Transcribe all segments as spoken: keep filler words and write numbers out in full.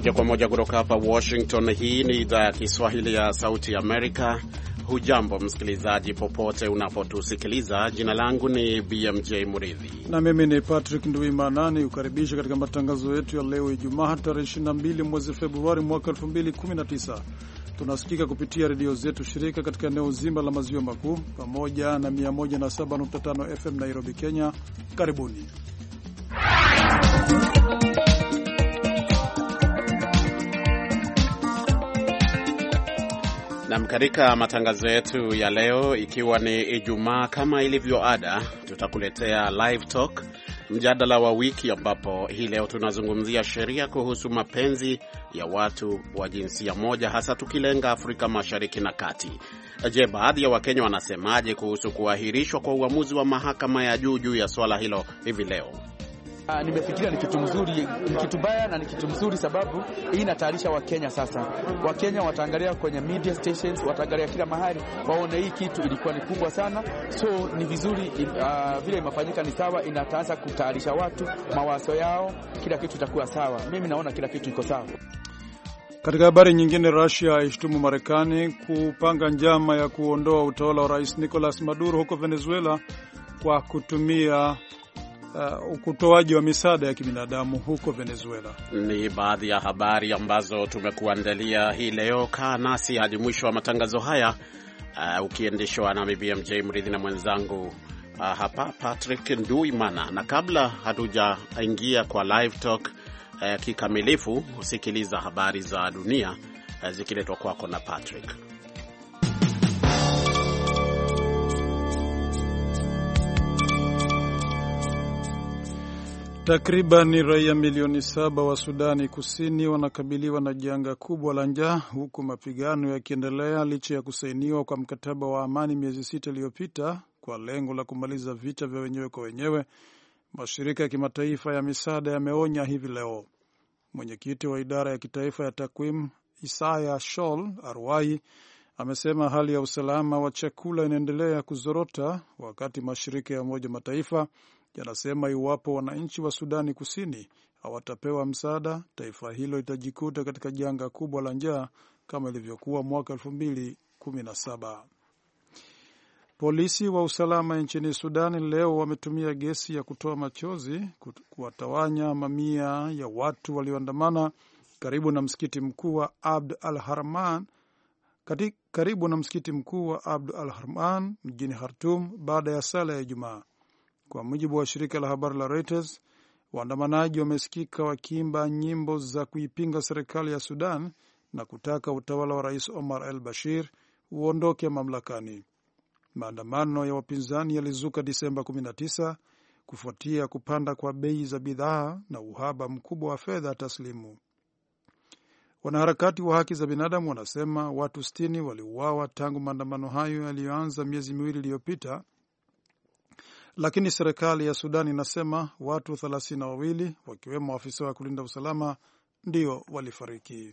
Moja kwa moja kutoka hapa Washington. Hii ni idhaa ya Kiswahili ya Sauti Amerika. Hujambo msikilizaji popote unapotusikiliza. Jina langu ni B M J Muridhi na mimi ni Patrick Nduimana, ni ukaribisha katika matangazo yetu ya leo Ijumaa tarehe ishirini na mbili mwezi Februari mwaka elfu mbili kumi na tisa. Tunasikika kupitia redio zetu shirika katika eneo zima la maziwa makuu pamoja na mia moja na saba nukta tano F M Nairobi, Kenya. Karibuni. Na katika matangazo yetu ya leo, ikiwa ni Ijumaa, kama ilivyo ada, tutakuletea live talk, mjadala wa wiki, ambapo hii leo tunazungumzia sheria kuhusu mapenzi ya watu wa jinsia moja, hasa tukilenga Afrika Mashariki na Kati. Je, baadhi ya Wakenya wanasemaje kuhusu kuahirishwa kwa uamuzi wa mahakama ya juu juu ya swala hilo hivi leo? Uh, nimefikiria ni kitu mzuri, ni kitu baya na ni kitu mzuri, sababu hii inatayarisha Wakenya sasa. Wakenya wataangalia kwenye media stations, wataangalia kila mahali, waone hii kitu ilikuwa ni kubwa sana. So ni vizuri, uh, vile imefanyika ni sawa, inataanza kutayarisha watu mawazo yao, kila kitu itakuwa sawa. Mimi naona kila kitu iko sawa. Katika habari nyingine, Russia ishtumu Marekani kupanga njama ya kuondoa utawala wa Rais Nicolas Maduro huko Venezuela kwa kutumia Uh, ukutoaji wa misaada ya kibinadamu huko Venezuela. Ni baadhi ya habari ambazo tumekuandalia hii leo. Kaa nasi hadi mwisho wa matangazo haya, uh, ukiendeshwa na B M J Mridhi na mwenzangu uh, hapa Patrick Nduimana. Na kabla hatujaingia kwa live talk uh, kikamilifu, usikiliza habari za dunia uh, zikiletwa kwako na Patrick. Takriban raia milioni saba wa Sudani Kusini wanakabiliwa na janga kubwa la njaa, huku mapigano yakiendelea licha ya kusainiwa kwa mkataba wa amani miezi sita iliyopita kwa lengo la kumaliza vita vya wenyewe kwa wenyewe. Mashirika ya kimataifa ya misaada yameonya hivi leo. Mwenyekiti wa idara ya kitaifa ya takwimu Isaiah Shoal Arwai amesema hali ya usalama wa chakula inaendelea kuzorota, wakati mashirika ya Umoja Mataifa yanasema iwapo wananchi wa Sudani Kusini hawatapewa msaada, taifa hilo litajikuta katika janga kubwa la njaa kama ilivyokuwa mwaka elfu mbili kumi na saba. Polisi wa usalama nchini Sudani leo wametumia gesi ya kutoa machozi kuwatawanya mamia ya watu walioandamana karibu na msikiti mkuu wa Abd al-Harman karibu na msikiti mkuu wa Abd al-Harman mjini Khartoum baada ya sala ya Ijumaa. Kwa mujibu wa shirika la habari la Reuters, waandamanaji wamesikika wakiimba nyimbo za kuipinga serikali ya Sudan na kutaka utawala wa Rais Omar al-Bashir uondoke mamlakani. Maandamano ya wapinzani yalizuka Disemba kumi na tisa kufuatia kupanda kwa bei za bidhaa na uhaba mkubwa wa fedha taslimu. Wanaharakati wa haki za binadamu wanasema watu sitini waliuawa tangu maandamano hayo yaliyoanza miezi miwili iliyopita, lakini serikali ya Sudan inasema watu thelathini na wawili wakiwemo afisa wa kulinda usalama ndio walifariki.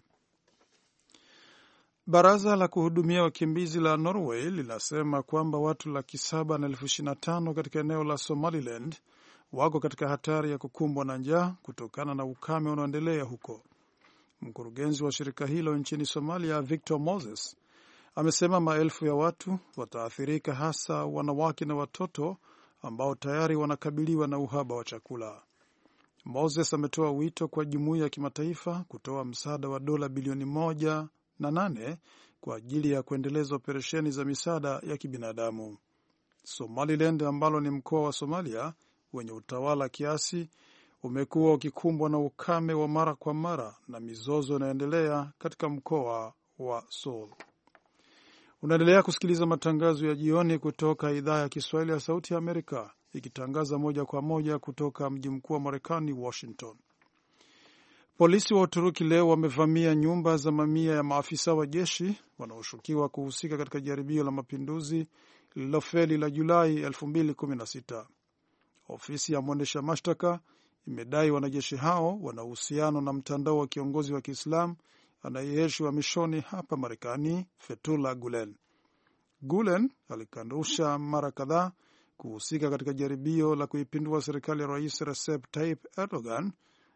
Baraza la kuhudumia wakimbizi la Norway linasema kwamba watu laki saba na elfu ishirini na tano katika eneo la Somaliland wako katika hatari ya kukumbwa na njaa kutokana na ukame unaoendelea huko. Mkurugenzi wa shirika hilo nchini Somalia, Victor Moses, amesema maelfu ya watu wataathirika, hasa wanawake na watoto ambao tayari wanakabiliwa na uhaba wa chakula. Moses ametoa wito kwa jumuiya ya kimataifa kutoa msaada wa dola bilioni moja na nane kwa ajili ya kuendeleza operesheni za misaada ya kibinadamu. Somaliland, ambalo ni mkoa wa Somalia wenye utawala kiasi, umekuwa ukikumbwa na ukame wa mara kwa mara na mizozo inaendelea katika mkoa wa Sool. Unaendelea kusikiliza matangazo ya jioni kutoka idhaa ya Kiswahili ya Sauti ya Amerika, ikitangaza moja kwa moja kutoka mji mkuu wa Marekani, Washington. Polisi wa Uturuki leo wamevamia nyumba za mamia ya maafisa wa jeshi wanaoshukiwa kuhusika katika jaribio la mapinduzi lililofeli la Julai elfu mbili kumi na sita. Ofisi ya mwendesha mashtaka imedai wanajeshi hao wana uhusiano na mtandao wa kiongozi wa Kiislamu anayeishi uhamishoni hapa Marekani, Fethullah Gulen. Gulen alikanusha mara kadhaa kuhusika katika jaribio la kuipindua serikali ya Rais Recep Tayyip Erdogan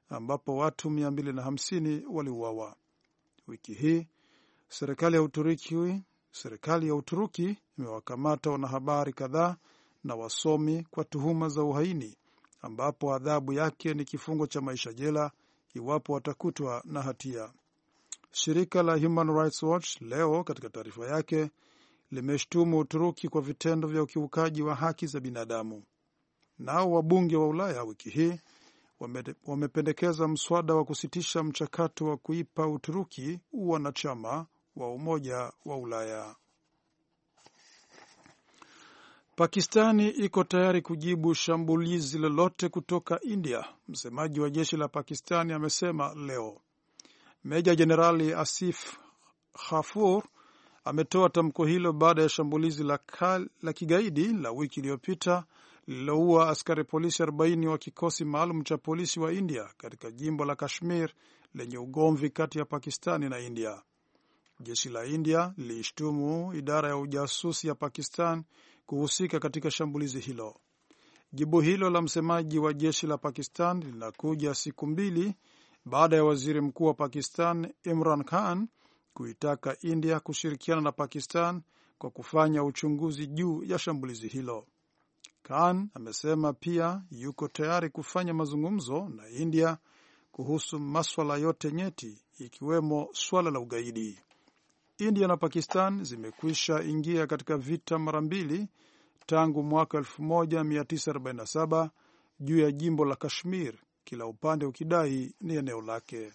ambapo watu mia mbili na hamsini waliuawa. Wiki hii serikali ya Uturuki serikali ya Uturuki imewakamata wanahabari kadhaa na wasomi kwa tuhuma za uhaini, ambapo adhabu yake ni kifungo cha maisha jela iwapo watakutwa na hatia. Shirika la Human Rights Watch leo katika taarifa yake limeshtumu Uturuki kwa vitendo vya ukiukaji wa haki za binadamu. Nao wabunge wa Ulaya wiki hii wamependekeza mswada wa kusitisha mchakato wa kuipa Uturuki uwanachama wa Umoja wa Ulaya. Pakistani iko tayari kujibu shambulizi lolote kutoka India, msemaji wa jeshi la Pakistani amesema leo. Meja Jenerali Asif Ghafur ametoa tamko hilo baada ya shambulizi la, kal, la kigaidi la wiki iliyopita lililoua askari polisi arobaini wa kikosi maalum cha polisi wa India katika jimbo la Kashmir lenye ugomvi kati ya Pakistani na India. Jeshi la India lilishtumu idara ya ujasusi ya Pakistan kuhusika katika shambulizi hilo. Jibu hilo la msemaji wa jeshi la Pakistan linakuja siku mbili baada ya waziri mkuu wa Pakistan Imran Khan kuitaka India kushirikiana na Pakistan kwa kufanya uchunguzi juu ya shambulizi hilo. Khan amesema pia yuko tayari kufanya mazungumzo na India kuhusu maswala yote nyeti ikiwemo swala la ugaidi. India na Pakistan zimekwisha ingia katika vita mara mbili tangu mwaka elfu moja mia tisa arobaini na saba juu ya jimbo la Kashmir, kila upande ukidai ni eneo lake.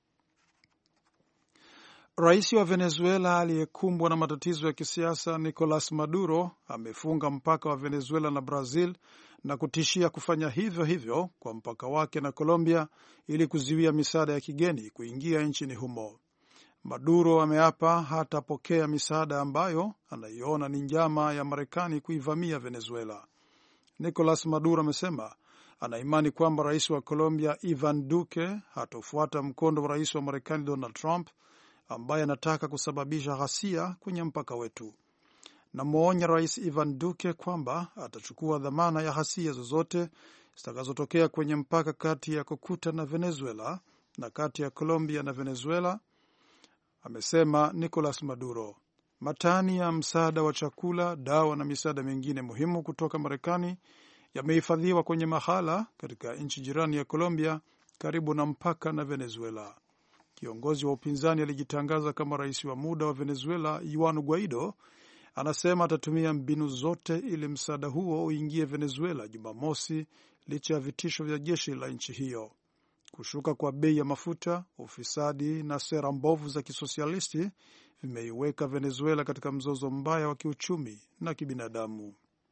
Rais wa Venezuela aliyekumbwa na matatizo ya kisiasa Nicolas Maduro amefunga mpaka wa Venezuela na Brazil na kutishia kufanya hivyo hivyo kwa mpaka wake na Colombia ili kuzuia misaada ya kigeni kuingia nchini humo. Maduro ameapa hatapokea misaada ambayo anaiona ni njama ya Marekani kuivamia Venezuela. Nicolas Maduro amesema ana imani kwamba rais wa Colombia Ivan Duque hatofuata mkondo wa rais wa Marekani Donald Trump ambaye anataka kusababisha ghasia kwenye mpaka wetu. Namwonya rais Ivan Duque kwamba atachukua dhamana ya ghasia zozote zitakazotokea kwenye mpaka kati ya Cúcuta na Venezuela na kati ya Colombia na Venezuela, amesema Nicolas Maduro. Matani ya msaada wa chakula, dawa na misaada mingine muhimu kutoka Marekani yamehifadhiwa kwenye mahala katika nchi jirani ya Colombia karibu na mpaka na Venezuela. Kiongozi wa upinzani alijitangaza kama rais wa muda wa Venezuela Juan Guaido anasema atatumia mbinu zote ili msaada huo uingie Venezuela Jumamosi licha ya vitisho vya jeshi la nchi hiyo. Kushuka kwa bei ya mafuta, ufisadi na sera mbovu za kisosialisti vimeiweka Venezuela katika mzozo mbaya wa kiuchumi na kibinadamu.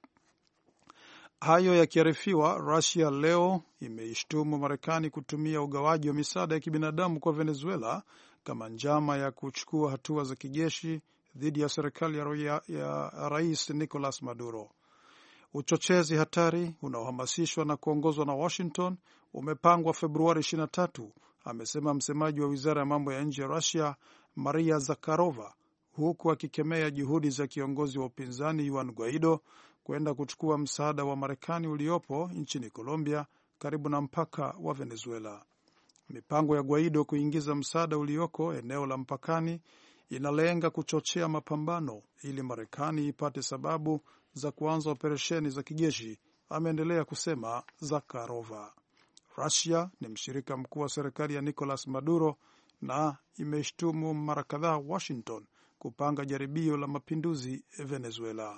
Hayo yakiarifiwa, Russia leo imeishtumu Marekani kutumia ugawaji wa misaada ya kibinadamu kwa Venezuela kama njama ya kuchukua hatua za kijeshi dhidi ya serikali ya, ya, ya Rais Nicolas Maduro. Uchochezi hatari unaohamasishwa na kuongozwa na Washington umepangwa Februari ishirini na tatu, amesema msemaji wa wizara ya mambo ya nje ya Russia Maria Zakharova, huku akikemea juhudi za kiongozi wa upinzani Juan Guaido kwenda kuchukua msaada wa Marekani uliopo nchini Colombia karibu na mpaka wa Venezuela. Mipango ya Guaido kuingiza msaada ulioko eneo la mpakani inalenga kuchochea mapambano ili Marekani ipate sababu za kuanza operesheni za kijeshi, ameendelea kusema Zakharova. Russia ni mshirika mkuu wa serikali ya Nicolas Maduro na imeshtumu mara kadhaa Washington kupanga jaribio la mapinduzi Venezuela.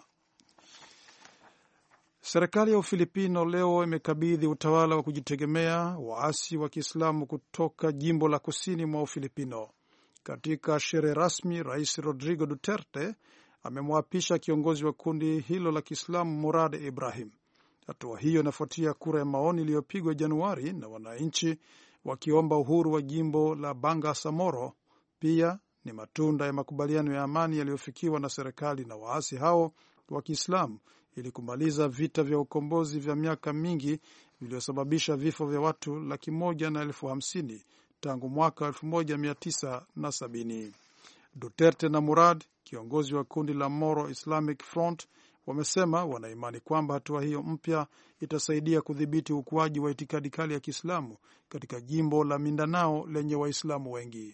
Serikali ya Ufilipino leo imekabidhi utawala wa kujitegemea waasi wa Kiislamu kutoka jimbo la kusini mwa Ufilipino. Katika sherehe rasmi, Rais Rodrigo Duterte amemwapisha kiongozi wa kundi hilo la Kiislamu Murad Ibrahim. Hatua hiyo inafuatia kura ya maoni iliyopigwa Januari na wananchi wakiomba uhuru wa jimbo la Bangsamoro. Pia ni matunda ya makubaliano ya amani yaliyofikiwa na serikali na waasi hao wa Kiislamu ili kumaliza vita vya ukombozi vya miaka mingi vilivyosababisha vifo vya watu laki moja na elfu hamsini tangu mwaka elfu moja mia tisa na sabini. Duterte na Murad, kiongozi wa kundi la Moro Islamic Front, wamesema wanaimani kwamba hatua hiyo mpya itasaidia kudhibiti ukuaji wa itikadi kali ya Kiislamu katika jimbo la Mindanao lenye Waislamu wengi.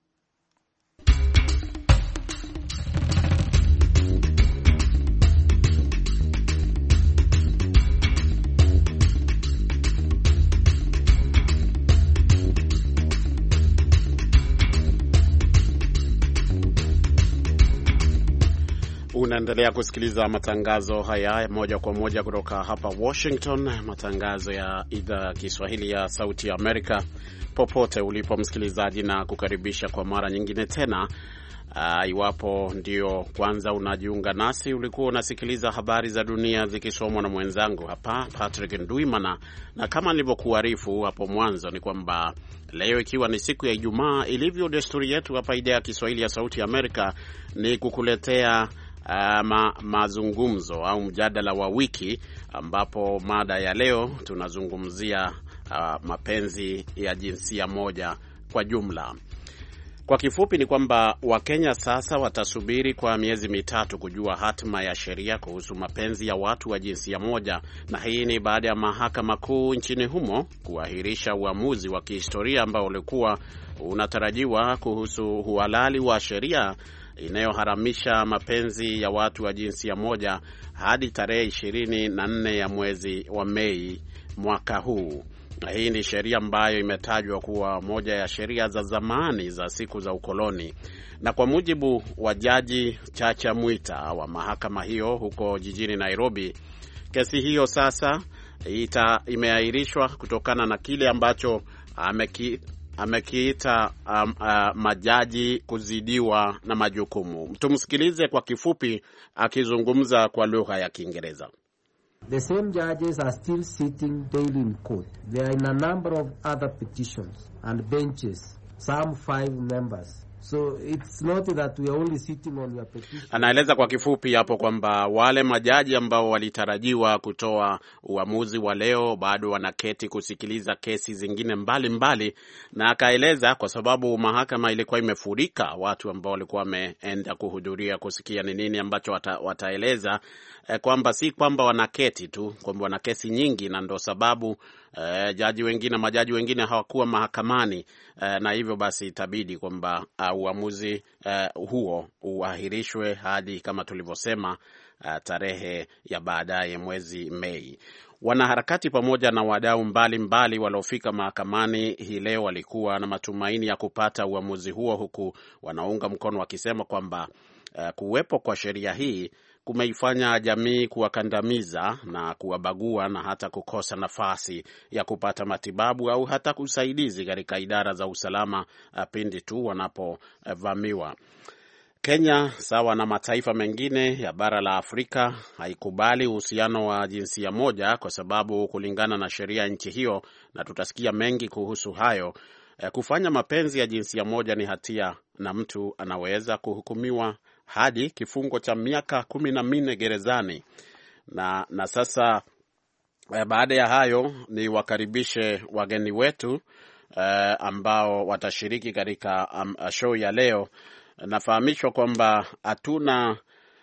Unaendelea kusikiliza matangazo haya moja kwa moja kutoka hapa Washington, matangazo ya idhaa ya Kiswahili ya Sauti ya Amerika, popote ulipo msikilizaji, na kukaribisha kwa mara nyingine tena. Uh, iwapo ndio kwanza unajiunga nasi, ulikuwa unasikiliza habari za dunia zikisomwa na mwenzangu hapa Patrick Ndwimana, na kama nilivyokuarifu hapo mwanzo ni kwamba leo ikiwa ni siku ya Ijumaa, ilivyo desturi yetu hapa idhaa ya Kiswahili ya Sauti ya Amerika, ni kukuletea Uh, ma, mazungumzo au mjadala wa wiki, ambapo mada ya leo tunazungumzia uh, mapenzi ya jinsia moja kwa jumla. Kwa kifupi ni kwamba Wakenya sasa watasubiri kwa miezi mitatu kujua hatima ya sheria kuhusu mapenzi ya watu wa jinsia moja, na hii ni baada ya mahakama kuu nchini humo kuahirisha uamuzi wa kihistoria ambao ulikuwa unatarajiwa kuhusu uhalali wa sheria inayoharamisha mapenzi ya watu wa jinsia moja hadi tarehe ishirini na nne ya mwezi wa Mei mwaka huu. Na hii ni sheria ambayo imetajwa kuwa moja ya sheria za zamani za siku za ukoloni. Na kwa mujibu wa Jaji Chacha Mwita wa mahakama hiyo huko jijini Nairobi, kesi hiyo sasa ita imeahirishwa kutokana na kile ambacho ameki amekiita um, uh, majaji kuzidiwa na majukumu. Tumsikilize kwa kifupi akizungumza kwa lugha ya Kiingereza. The same judges are still sitting daily in court. There are in a number of other petitions and benches, some five members. So it's not that we are only sitting on your petition. Anaeleza kwa kifupi hapo kwamba wale majaji ambao walitarajiwa kutoa uamuzi wa leo bado wanaketi kusikiliza kesi zingine mbali mbali, na akaeleza kwa sababu mahakama ilikuwa imefurika watu ambao walikuwa wameenda kuhudhuria kusikia ni nini ambacho wata, wataeleza eh, kwamba si kwamba wanaketi tu, kwamba wana kesi nyingi, na ndo sababu eh, jaji wengine majaji wengine hawakuwa mahakamani, eh, na hivyo basi itabidi kwamba uh, uamuzi uh, huo uahirishwe hadi kama tulivyosema uh, tarehe ya baadaye mwezi Mei. Wanaharakati pamoja na wadau mbalimbali waliofika mahakamani hii leo walikuwa na matumaini ya kupata uamuzi huo, huku wanaunga mkono wakisema kwamba uh, kuwepo kwa sheria hii kumeifanya jamii kuwakandamiza na kuwabagua na hata kukosa nafasi ya kupata matibabu au hata kusaidizi katika idara za usalama pindi tu wanapovamiwa. Kenya, sawa na mataifa mengine ya bara la Afrika, haikubali uhusiano wa jinsia moja kwa sababu kulingana na sheria nchi hiyo, na tutasikia mengi kuhusu hayo, kufanya mapenzi ya jinsia moja ni hatia na mtu anaweza kuhukumiwa hadi kifungo cha miaka kumi na minne gerezani. Na, na sasa baada ya hayo ni wakaribishe wageni wetu uh, ambao watashiriki katika um, show ya leo. Nafahamishwa kwamba hatuna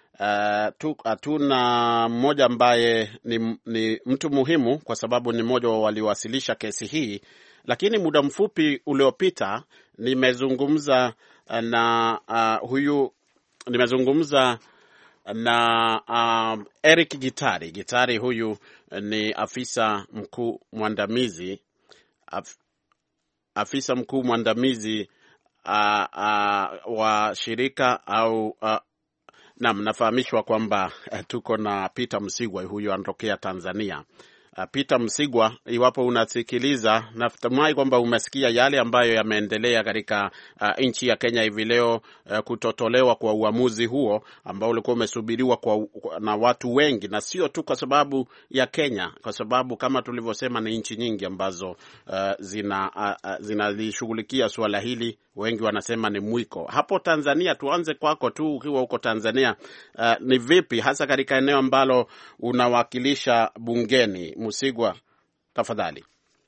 hatuna uh, mmoja ambaye ni, ni mtu muhimu kwa sababu ni mmoja wa waliwasilisha kesi hii, lakini muda mfupi uliopita nimezungumza na uh, huyu nimezungumza na uh, Eric Gitari. Gitari huyu ni afisa mkuu mwandamizi af, afisa mkuu mwandamizi uh, uh, wa shirika au uh, na mnafahamishwa kwamba uh, tuko na Peter Msigwa, huyu anatokea Tanzania. Uh, Peter Msigwa, iwapo unasikiliza, natumai kwamba umesikia yale ambayo yameendelea katika uh, nchi ya Kenya hivi leo, uh, kutotolewa kwa uamuzi huo ambao ulikuwa umesubiriwa kwa, na watu wengi, na sio tu kwa sababu ya Kenya, kwa sababu kama tulivyosema ni nchi nyingi ambazo uh, zina uh, uh, zinalishughulikia swala hili. Wengi wanasema ni mwiko. Hapo Tanzania, tuanze kwako tu ukiwa huko Tanzania, uh, ni vipi hasa katika eneo ambalo unawakilisha bungeni? Msigwa, tafadhali.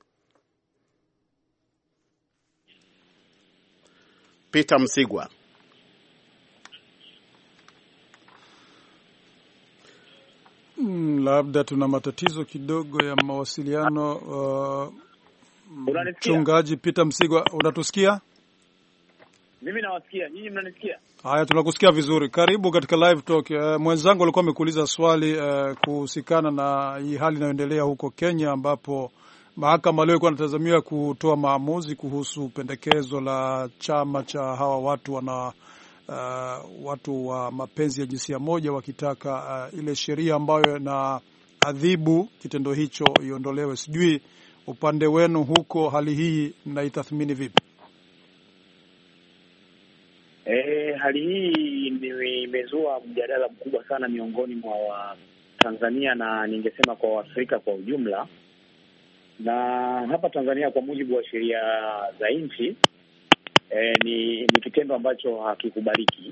Peter Msigwa. labda tuna matatizo kidogo ya mawasiliano. Uh, Mchungaji Peter Msigwa, unatusikia? Mimi nawasikia. Nyinyi mnanisikia? Haya, tunakusikia vizuri. Karibu katika live talk. Uh, mwenzangu alikuwa amekuuliza swali uh, kuhusikana na hii hali inayoendelea huko Kenya, ambapo mahakama leo ilikuwa inatazamiwa kutoa maamuzi kuhusu pendekezo la chama cha hawa watu wana uh, watu wa mapenzi ya jinsia moja, wakitaka uh, ile sheria ambayo na adhibu kitendo hicho iondolewe. Sijui upande wenu huko hali hii mnaitathmini vipi? Eh, hali hii imezua mjadala mkubwa sana miongoni mwa Tanzania na ningesema kwa Afrika kwa ujumla. Na hapa Tanzania kwa mujibu wa sheria za nchi eh, ni, ni kitendo ambacho hakikubaliki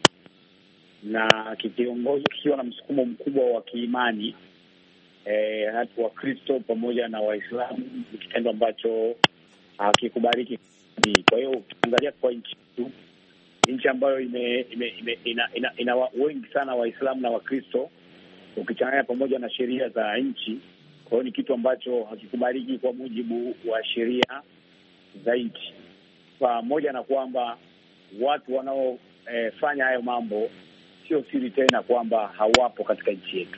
na kikiongozwa kikiwa na msukumo mkubwa wa kiimani eh, hata wa Kristo pamoja na Waislamu, ni kitendo ambacho hakikubaliki. Kwa hiyo ukiangalia kwa nchi tu nchi ambayo ime, ime, ime ina, ina, ina wengi sana Waislamu na Wakristo ukichanganya pamoja na sheria za nchi. Kwa hiyo ni kitu ambacho hakikubaliki kwa mujibu wa sheria za nchi, pamoja na kwamba watu wanaofanya eh, hayo mambo sio siri tena kwamba hawapo katika nchi yetu.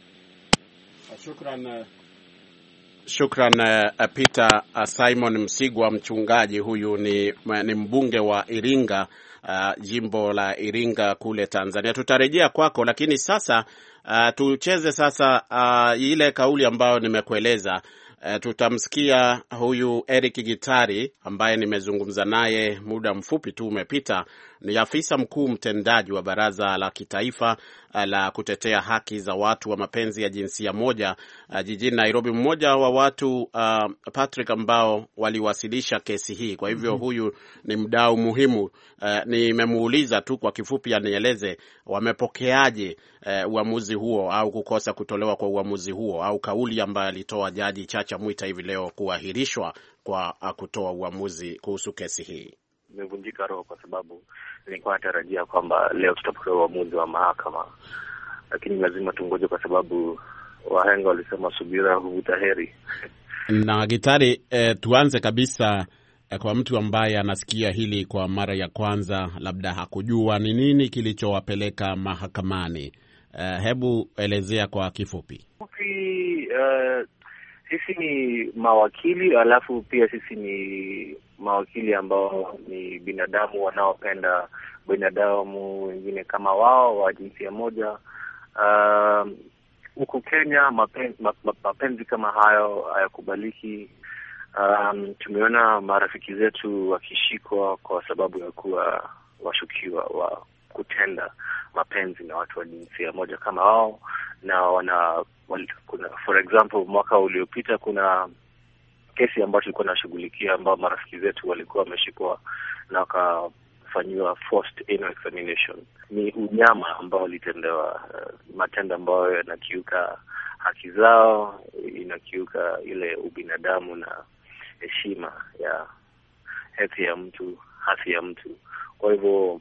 Shukran. Shukran uh, Peter uh, Simon Msigwa. Mchungaji huyu ni, ni mbunge wa Iringa, uh, jimbo la Iringa kule Tanzania. Tutarejea kwako, lakini sasa uh, tucheze sasa uh, ile kauli ambayo nimekueleza. Uh, tutamsikia huyu Eric Gitari ambaye nimezungumza naye muda mfupi tu umepita. Ni afisa mkuu mtendaji wa Baraza la Kitaifa la kutetea haki za watu wa mapenzi ya jinsia moja uh, jijini Nairobi. Mmoja wa watu uh, Patrick ambao waliwasilisha kesi hii. Kwa hivyo mm-hmm. huyu ni mdau muhimu. Uh, nimemuuliza tu kwa kifupi anieleze wamepokeaje uh, uamuzi huo au kukosa kutolewa kwa uamuzi huo au kauli ambayo alitoa Jaji Chacha Mwita hivi leo kuahirishwa kwa uh, kutoa uamuzi kuhusu kesi hii. Nimevunjika roho kwa sababu nilikuwa natarajia kwamba leo tutapokea uamuzi wa mahakama, lakini lazima tungoje kwa sababu wahenga walisema subira huvuta heri. Na Gitari, eh, tuanze kabisa eh, kwa mtu ambaye anasikia hili kwa mara ya kwanza, labda hakujua ni nini kilichowapeleka mahakamani. Eh, hebu elezea kwa kifupi. Kifupi, uh, sisi ni mawakili, alafu pia sisi ni mawakili ambao ni binadamu wanaopenda binadamu wengine kama wao wa jinsia moja. Huku uh, Kenya mapenzi, mapenzi kama hayo hayakubaliki. Um, tumeona marafiki zetu wakishikwa kwa sababu ya kuwa washukiwa wa kutenda mapenzi na watu wa jinsia moja kama wao, na wana wali, kuna for example mwaka uliopita kuna kesi ambayo tulikuwa tunashughulikia ambao marafiki zetu walikuwa wameshikwa na wakafanyiwa forced anal examination. Ni unyama ambao walitendewa, uh, matendo ambayo yanakiuka haki zao, inakiuka ile ubinadamu na heshima ya haki ya mtu, haki ya mtu. Kwa hivyo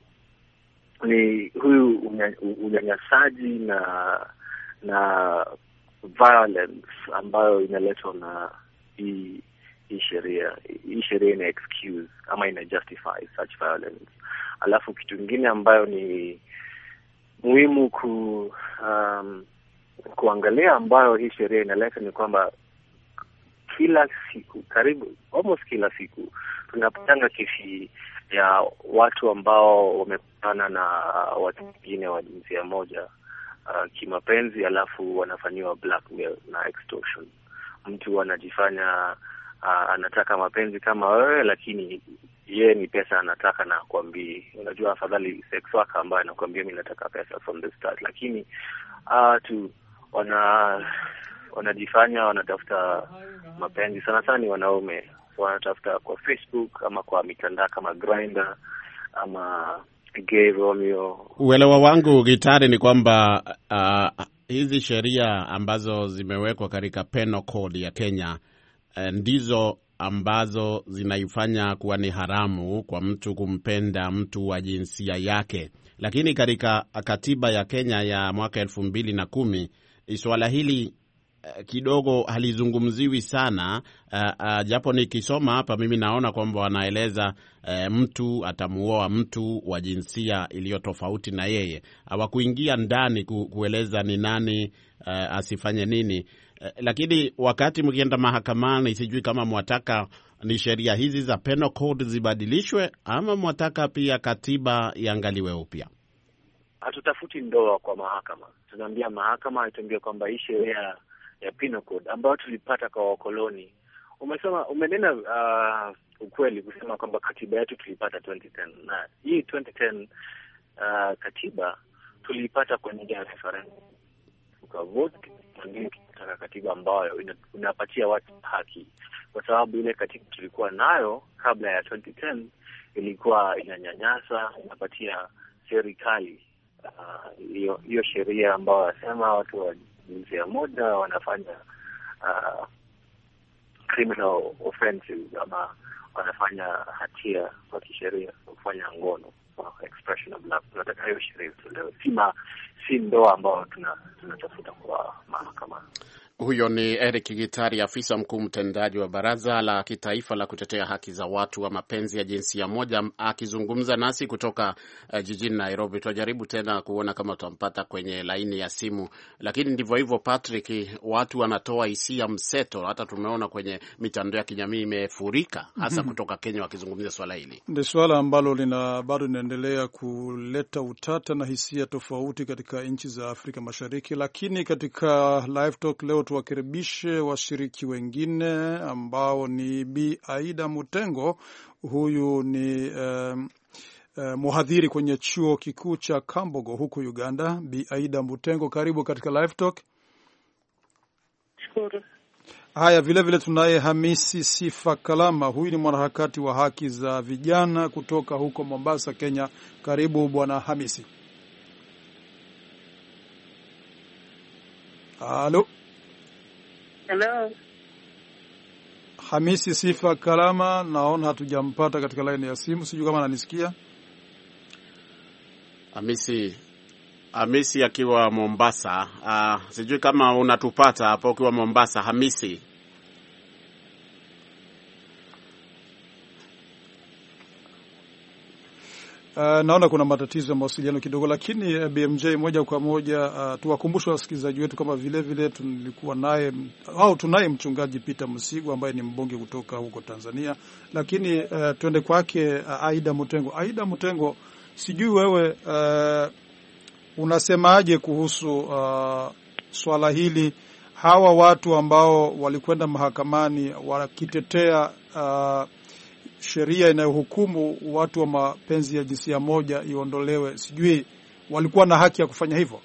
ni huyu unyanyasaji na na violence ambayo inaletwa na hii hii sheria hii sheria ina excuse ama ina justify such violence. Alafu kitu kingine ambayo ni muhimu ku um, kuangalia ambayo hii sheria inaleta ni kwamba kila siku, karibu almost kila siku tunapatanga kesi ya watu ambao wamekutana na watu wengine wa jinsia moja uh, kimapenzi, alafu wanafanyiwa blackmail na extortion. Mtu anajifanya uh, anataka mapenzi kama wewe, lakini yeye ni pesa anataka, na akwambia unajua afadhali sex worker ambaye anakuambia mimi nataka pesa from the start, lakini uh, tu wana wanajifanya wanatafuta mapenzi. Sana sana ni wanaume wanatafuta kwa Facebook ama kwa mitandao kama Grindr ama Gay Romeo. Uelewa wangu Gitari ni kwamba uh, hizi sheria ambazo zimewekwa katika penal code ya Kenya uh, ndizo ambazo zinaifanya kuwa ni haramu kwa mtu kumpenda mtu wa jinsia yake, lakini katika katiba ya Kenya ya mwaka elfu mbili na kumi swala hili kidogo halizungumziwi sana uh, uh, japo nikisoma hapa mimi naona kwamba wanaeleza uh, mtu atamuoa mtu wa jinsia iliyo tofauti na yeye. Hawakuingia ndani ku, kueleza ni nani uh, asifanye nini. Uh, lakini wakati mkienda mahakamani, sijui kama mwataka ni sheria hizi za penal code zibadilishwe ama mwataka pia katiba iangaliwe upya. Hatutafuti ndoa kwa mahakama. Tunaambia mahakama itambie kwamba hii sheria ya penal code ambayo tulipata kwa wakoloni, umesema umenena uh, ukweli kusema kwamba katiba yetu tulipata twenty ten, na hii twenty ten uh, katiba tulipata kwa njia ya referendum. Tukavote ndio tunataka katiba ambayo inapatia watu haki, kwa sababu ile katiba tulikuwa nayo kabla ya twenty ten ilikuwa inanyanyasa, inapatia serikali hiyo uh, hiyo sheria ambayo wasema watu wa jinsia moja wanafanya uh, criminal offenses ama wanafanya hatia kwa kisheria kufanya ngono kwa expression of love. Tunataka hiyo sheria leo, si ma si ndoa ambayo tunatafuta kwa mahakama. Huyo ni Eric Gitari, afisa mkuu mtendaji wa Baraza la Kitaifa la Kutetea Haki za Watu wa Mapenzi ya Jinsia Moja, akizungumza nasi kutoka uh, jijini Nairobi. Tutajaribu tena kuona kama tutampata kwenye laini ya simu, lakini ndivyo hivyo Patrick, watu wanatoa hisia mseto. Hata tumeona kwenye mitandao ya kijamii imefurika hasa mm-hmm. kutoka Kenya wakizungumzia swala hili. Ndio swala ambalo lina bado linaendelea kuleta utata na hisia tofauti katika nchi za Afrika Mashariki, lakini katika Live Talk leo tuwakaribishe washiriki wengine ambao ni Bi Aida Mutengo. Huyu ni um, uh, mhadhiri kwenye chuo kikuu cha Kambogo huko Uganda. Bi Aida Mutengo, karibu katika Live Talk. Shukuru. Haya, vile vile tunaye Hamisi Sifa Kalama. Huyu ni mwanaharakati wa haki za vijana kutoka huko Mombasa, Kenya. Karibu bwana Hamisi. Halo. Hello. Hamisi Sifa Kalama, naona hatujampata katika line ya simu. Sijui kama ananisikia. Hamisi Hamisi akiwa Mombasa. Uh, sijui kama unatupata hapo ukiwa Mombasa Hamisi. Uh, naona kuna matatizo ya mawasiliano kidogo, lakini uh, B M J moja kwa moja uh, tuwakumbushe wasikilizaji wetu kama vile vile tulikuwa naye au tunaye mchungaji Peter Musigu ambaye ni mbunge kutoka huko Tanzania, lakini uh, twende kwake uh, Aida Mutengo. Aida Mutengo, sijui wewe uh, unasemaje kuhusu uh, swala hili, hawa watu ambao walikwenda mahakamani wakitetea uh, sheria inayohukumu watu wa mapenzi ya jinsia moja iondolewe, sijui walikuwa na haki ya kufanya hivyo?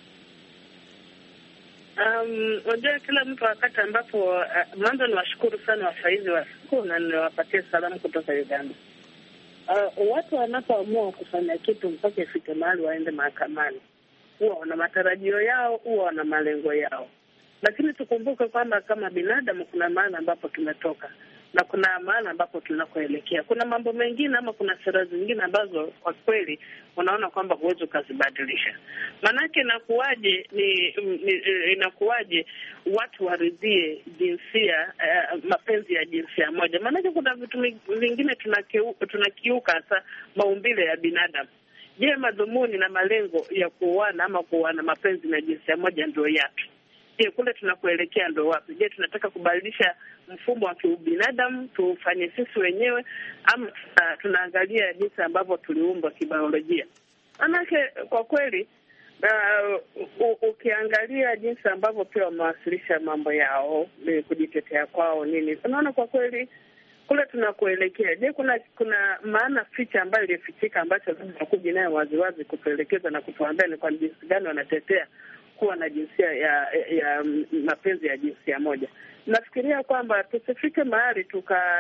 Um, wajua kila mtu wakati ambapo uh, mwanzo ni washukuru sana wafaizi wa siku na niwapatie salamu kutoka Uganda. Uh, watu wanapoamua kufanya kitu mpaka ifike mahali waende mahakamani, huwa wana matarajio yao, huwa wana malengo yao. Lakini tukumbuke kwamba kama binadamu kuna mahali ambapo tumetoka na kuna maana ambapo tunakoelekea. Kuna mambo mengine ama kuna sera zingine ambazo kwa kweli unaona kwamba huwezi ukazibadilisha. Manake inakuwaje ni, ni inakuwaje watu waridhie jinsia uh, mapenzi ya jinsia moja? Manake kuna vitu vingine tunakiuka tunakiuka hasa maumbile ya binadamu. Je, madhumuni na malengo ya kuoana ama kuoana mapenzi na jinsia moja ndio yapi? Je, kule tunakoelekea ndo wapi? Je, tunataka kubadilisha mfumo wa kiubinadamu tufanye sisi wenyewe ama tunaangalia jinsi ambavyo tuliumbwa kibiolojia? Manake kwa kweli uh, ukiangalia jinsi ambavyo pia wamewasilisha mambo yao, ni kujitetea kwao nini, unaona kwa kweli kule tunakoelekea, je, kuna kuna maana ficha ambayo ilifichika ambacho labda kuja nayo waziwazi kutuelekeza na kutuambia ni kwa jinsi gani wanatetea kuwa na jinsia ya, ya mapenzi ya jinsia moja. Nafikiria kwamba tusifike mahali tuka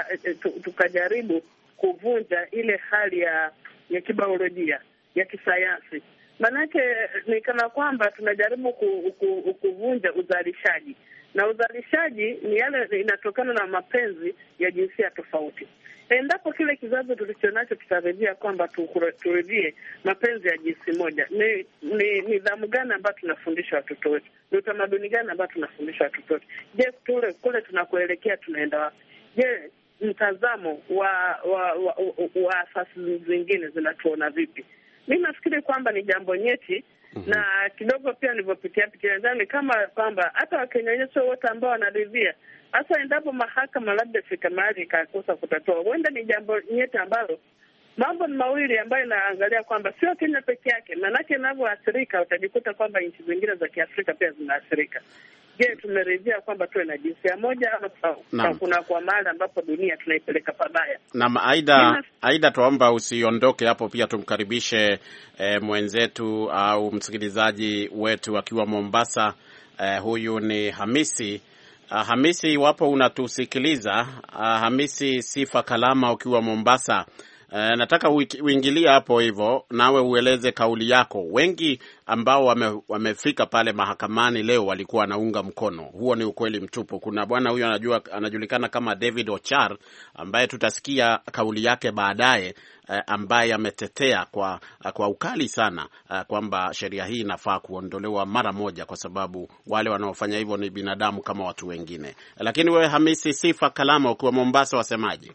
tukajaribu kuvunja ile hali ya ya kibiolojia ya kisayansi Manake ni kana kwamba tunajaribu ku, ku, kuvunja uzalishaji, na uzalishaji ni yale inatokana na mapenzi ya jinsia tofauti. Endapo kile kizazi tulichonacho kitarejea kwamba turudie mapenzi ya jinsi moja, ni ni nidhamu gani ambayo tunafundisha watoto wetu? Ni utamaduni gani ambao tunafundisha watoto wetu? Je, kule kule tunakoelekea tunaenda wapi? Je, mtazamo wa wa, wa, wa, wa asasi zingine zinatuona vipi? Mimi nafikiri kwamba ni jambo nyeti. Mm-hmm. Na kidogo pia nilivyopitia pitia ndani kama kwamba hata Wakenya wenyewe wote ambao wanaridhia, hasa endapo mahakama labda fika mahali ikakosa kutatua, huenda ni jambo nyeti ambalo mambo ni mawili ambayo inaangalia kwamba sio Kenya peke yake, maanake inavyoathirika utajikuta kwamba nchi zingine za Kiafrika pia zinaathirika. Je, tumeridhia kwamba tuwe na jinsia moja ama kuna kwa mahali ambapo dunia tunaipeleka pabaya? Naam, Aida, Aida tuomba usiondoke hapo, pia tumkaribishe eh, mwenzetu au msikilizaji wetu akiwa Mombasa. Eh, huyu ni Hamisi. Uh, Hamisi, iwapo unatusikiliza, uh, Hamisi Sifa Kalama ukiwa Mombasa. Uh, nataka uingilie hapo hivyo nawe ueleze kauli yako. Wengi ambao wame, wamefika pale mahakamani leo walikuwa wanaunga mkono. Huo ni ukweli mtupu. Kuna bwana huyu anajua anajulikana kama David Ochar ambaye tutasikia kauli yake baadaye, uh, ambaye ametetea kwa uh, kwa ukali sana uh, kwamba sheria hii inafaa kuondolewa mara moja kwa sababu wale wanaofanya hivyo ni binadamu kama watu wengine. Lakini wewe Hamisi Sifa Kalama ukiwa Mombasa wasemaje?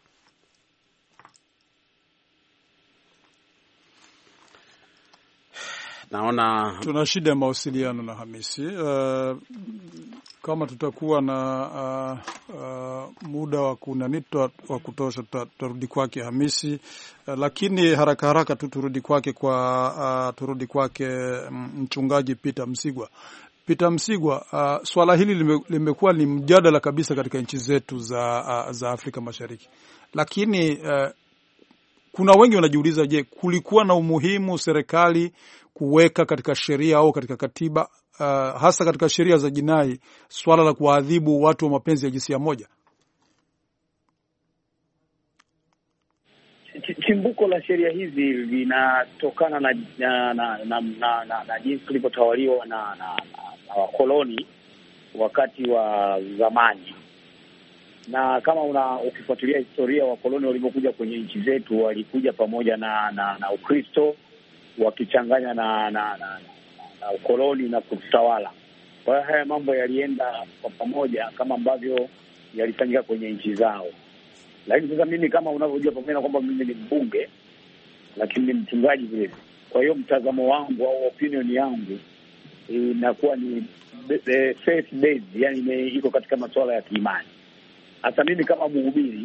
Naona tuna shida ya mawasiliano na Hamisi. Uh, kama tutakuwa na uh, uh, muda wa kunanitwa wa kutosha tutarudi kwake Hamisi. Uh, lakini haraka haraka tu turudi kwake kwa uh, turudi kwake mchungaji Peter Msigwa. Peter Msigwa, uh, swala hili lime, limekuwa ni mjadala kabisa katika nchi zetu za uh, za Afrika Mashariki. Lakini uh, kuna wengi wanajiuliza, je, kulikuwa na umuhimu serikali kuweka katika sheria au katika katiba, uh, hasa katika sheria za jinai, swala la kuadhibu watu wa mapenzi ya jinsia moja? Chimbuko la sheria hizi linatokana na na na, na, na, na, na jinsi tulivyotawaliwa na, na, na, na wakoloni wakati wa zamani. Na kama una ukifuatilia historia, wakoloni walivyokuja kwenye nchi zetu walikuja pamoja na na, na Ukristo wakichanganya na na, na na ukoloni na kutawala. Kwa hiyo haya mambo yalienda kwa pamoja kama ambavyo yalifanyika kwenye nchi zao. Lakini sasa mimi kama unavyojua pamoja na kwamba mimi ni mbunge, lakini ni mchungaji vile. Kwa hiyo mtazamo wangu au opinion yangu inakuwa ni faith based, yani iko katika masuala ya kiimani. Hata mimi kama mhubiri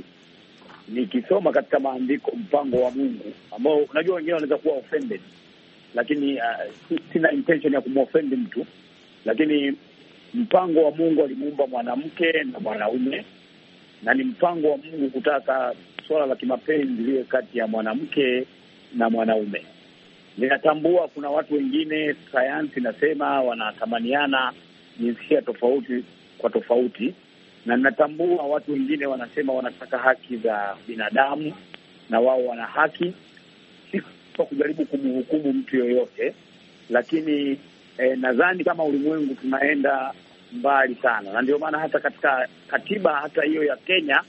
nikisoma katika maandiko mpango wa Mungu ambao unajua wengine wanaweza kuwa offended, lakini uh, sina intention ya kumoffend mtu, lakini mpango wa Mungu alimuumba mwanamke na mwanaume, na ni mpango wa Mungu kutaka swala la kimapenzi liwe kati ya mwanamke na mwanaume. Ninatambua kuna watu wengine, sayansi nasema wanatamaniana jinsia tofauti kwa tofauti, na ninatambua watu wengine wanasema wanataka haki za binadamu na wao wana haki. Si kwa kujaribu kumhukumu mtu yoyote, lakini eh, nadhani kama ulimwengu tunaenda mbali sana, na ndio maana hata katika katiba hata hiyo ya Kenya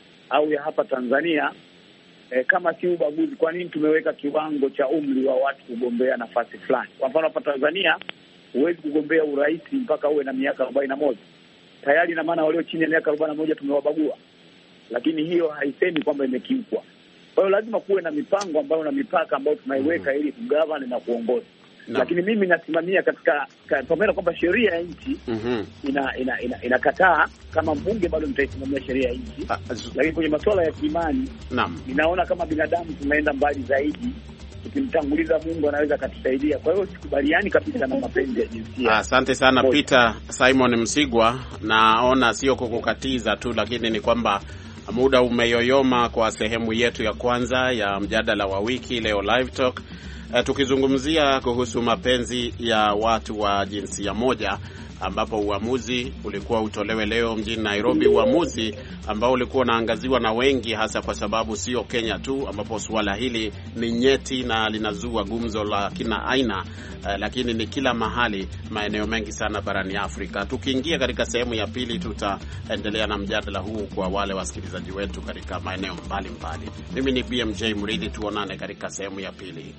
au ya hapa Tanzania, eh, kama si ubaguzi, kwa nini tumeweka kiwango cha umri wa watu kugombea nafasi fulani? Kwa mfano hapa Tanzania huwezi kugombea urais mpaka uwe na miaka arobaini na moja. Tayari na maana walio chini ya miaka arobaini na moja tumewabagua. Lakini hiyo haisemi kwamba imekiukwa. Kwa hiyo lazima kuwe na mipango ambayo na mipaka ambayo tunaiweka ili kugovern na kuongoza. No. Lakini mimi nasimamia katika pamoja kwamba sheria ya nchi mm-hmm. ina ina inakataa ina kama mbunge bado nitaisimamia sheria ya nchi. Ah, lakini kwenye masuala ya imani naam, ninaona kama binadamu tunaenda mbali zaidi. Tukimtanguliza Mungu anaweza akatusaidia. Kwa hiyo sikubaliani kabisa na mapenzi ya jinsia. Asante sana Moja. Peter Simon Msigwa, naona sio kukukatiza tu, lakini ni kwamba muda umeyoyoma kwa sehemu yetu ya kwanza ya mjadala wa wiki leo Live Talk. Uh, tukizungumzia kuhusu mapenzi ya watu wa jinsia moja ambapo uamuzi ulikuwa utolewe leo mjini Nairobi, uamuzi ambao ulikuwa unaangaziwa na wengi, hasa kwa sababu sio Kenya tu ambapo suala hili ni nyeti na linazua gumzo la kina aina, uh, lakini ni kila mahali, maeneo mengi sana barani Afrika. Tukiingia katika sehemu ya pili, tutaendelea na mjadala huu kwa wale wasikilizaji wetu katika maeneo mbalimbali. Mimi ni B M J Mridhi, tuonane katika sehemu ya pili.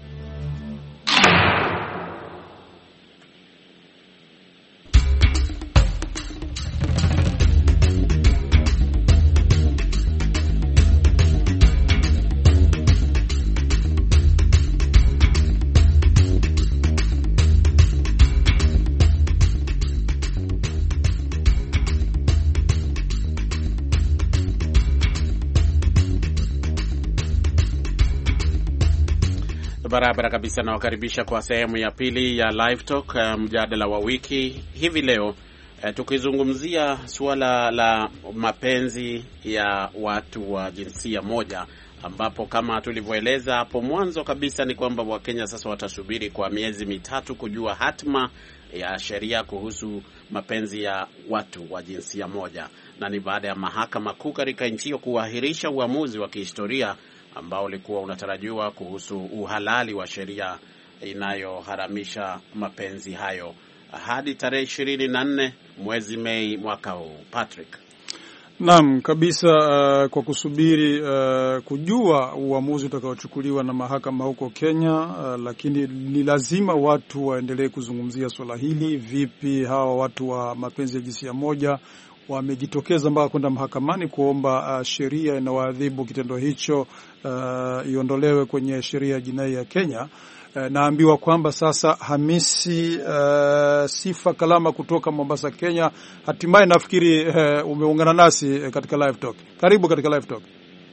Barabara kabisa, nawakaribisha kwa sehemu ya pili ya Live Talk, mjadala wa wiki. Hivi leo tukizungumzia suala la mapenzi ya watu wa jinsia moja, ambapo kama tulivyoeleza hapo mwanzo kabisa ni kwamba Wakenya sasa watasubiri kwa miezi mitatu kujua hatma ya sheria kuhusu mapenzi ya watu wa jinsia moja, na ni baada ya mahakama kuu katika nchi hiyo kuahirisha uamuzi wa kihistoria ambao ulikuwa unatarajiwa kuhusu uhalali wa sheria inayoharamisha mapenzi hayo hadi tarehe ishirini na nne mwezi Mei mwaka huu. Patrick. Naam, kabisa. Uh, kwa kusubiri uh, kujua uamuzi utakaochukuliwa na mahakama huko Kenya, uh, lakini ni lazima watu waendelee kuzungumzia swala hili. Vipi hawa watu wa mapenzi ya jinsia moja wamejitokeza mpaka kwenda mahakamani kuomba uh, sheria inayoadhibu kitendo hicho uh, iondolewe kwenye sheria ya jinai ya Kenya. Uh, naambiwa kwamba sasa Hamisi uh, Sifa Kalama kutoka Mombasa, Kenya, hatimaye nafikiri uh, umeungana nasi uh, katika Live Talk. Karibu katika Live Talk.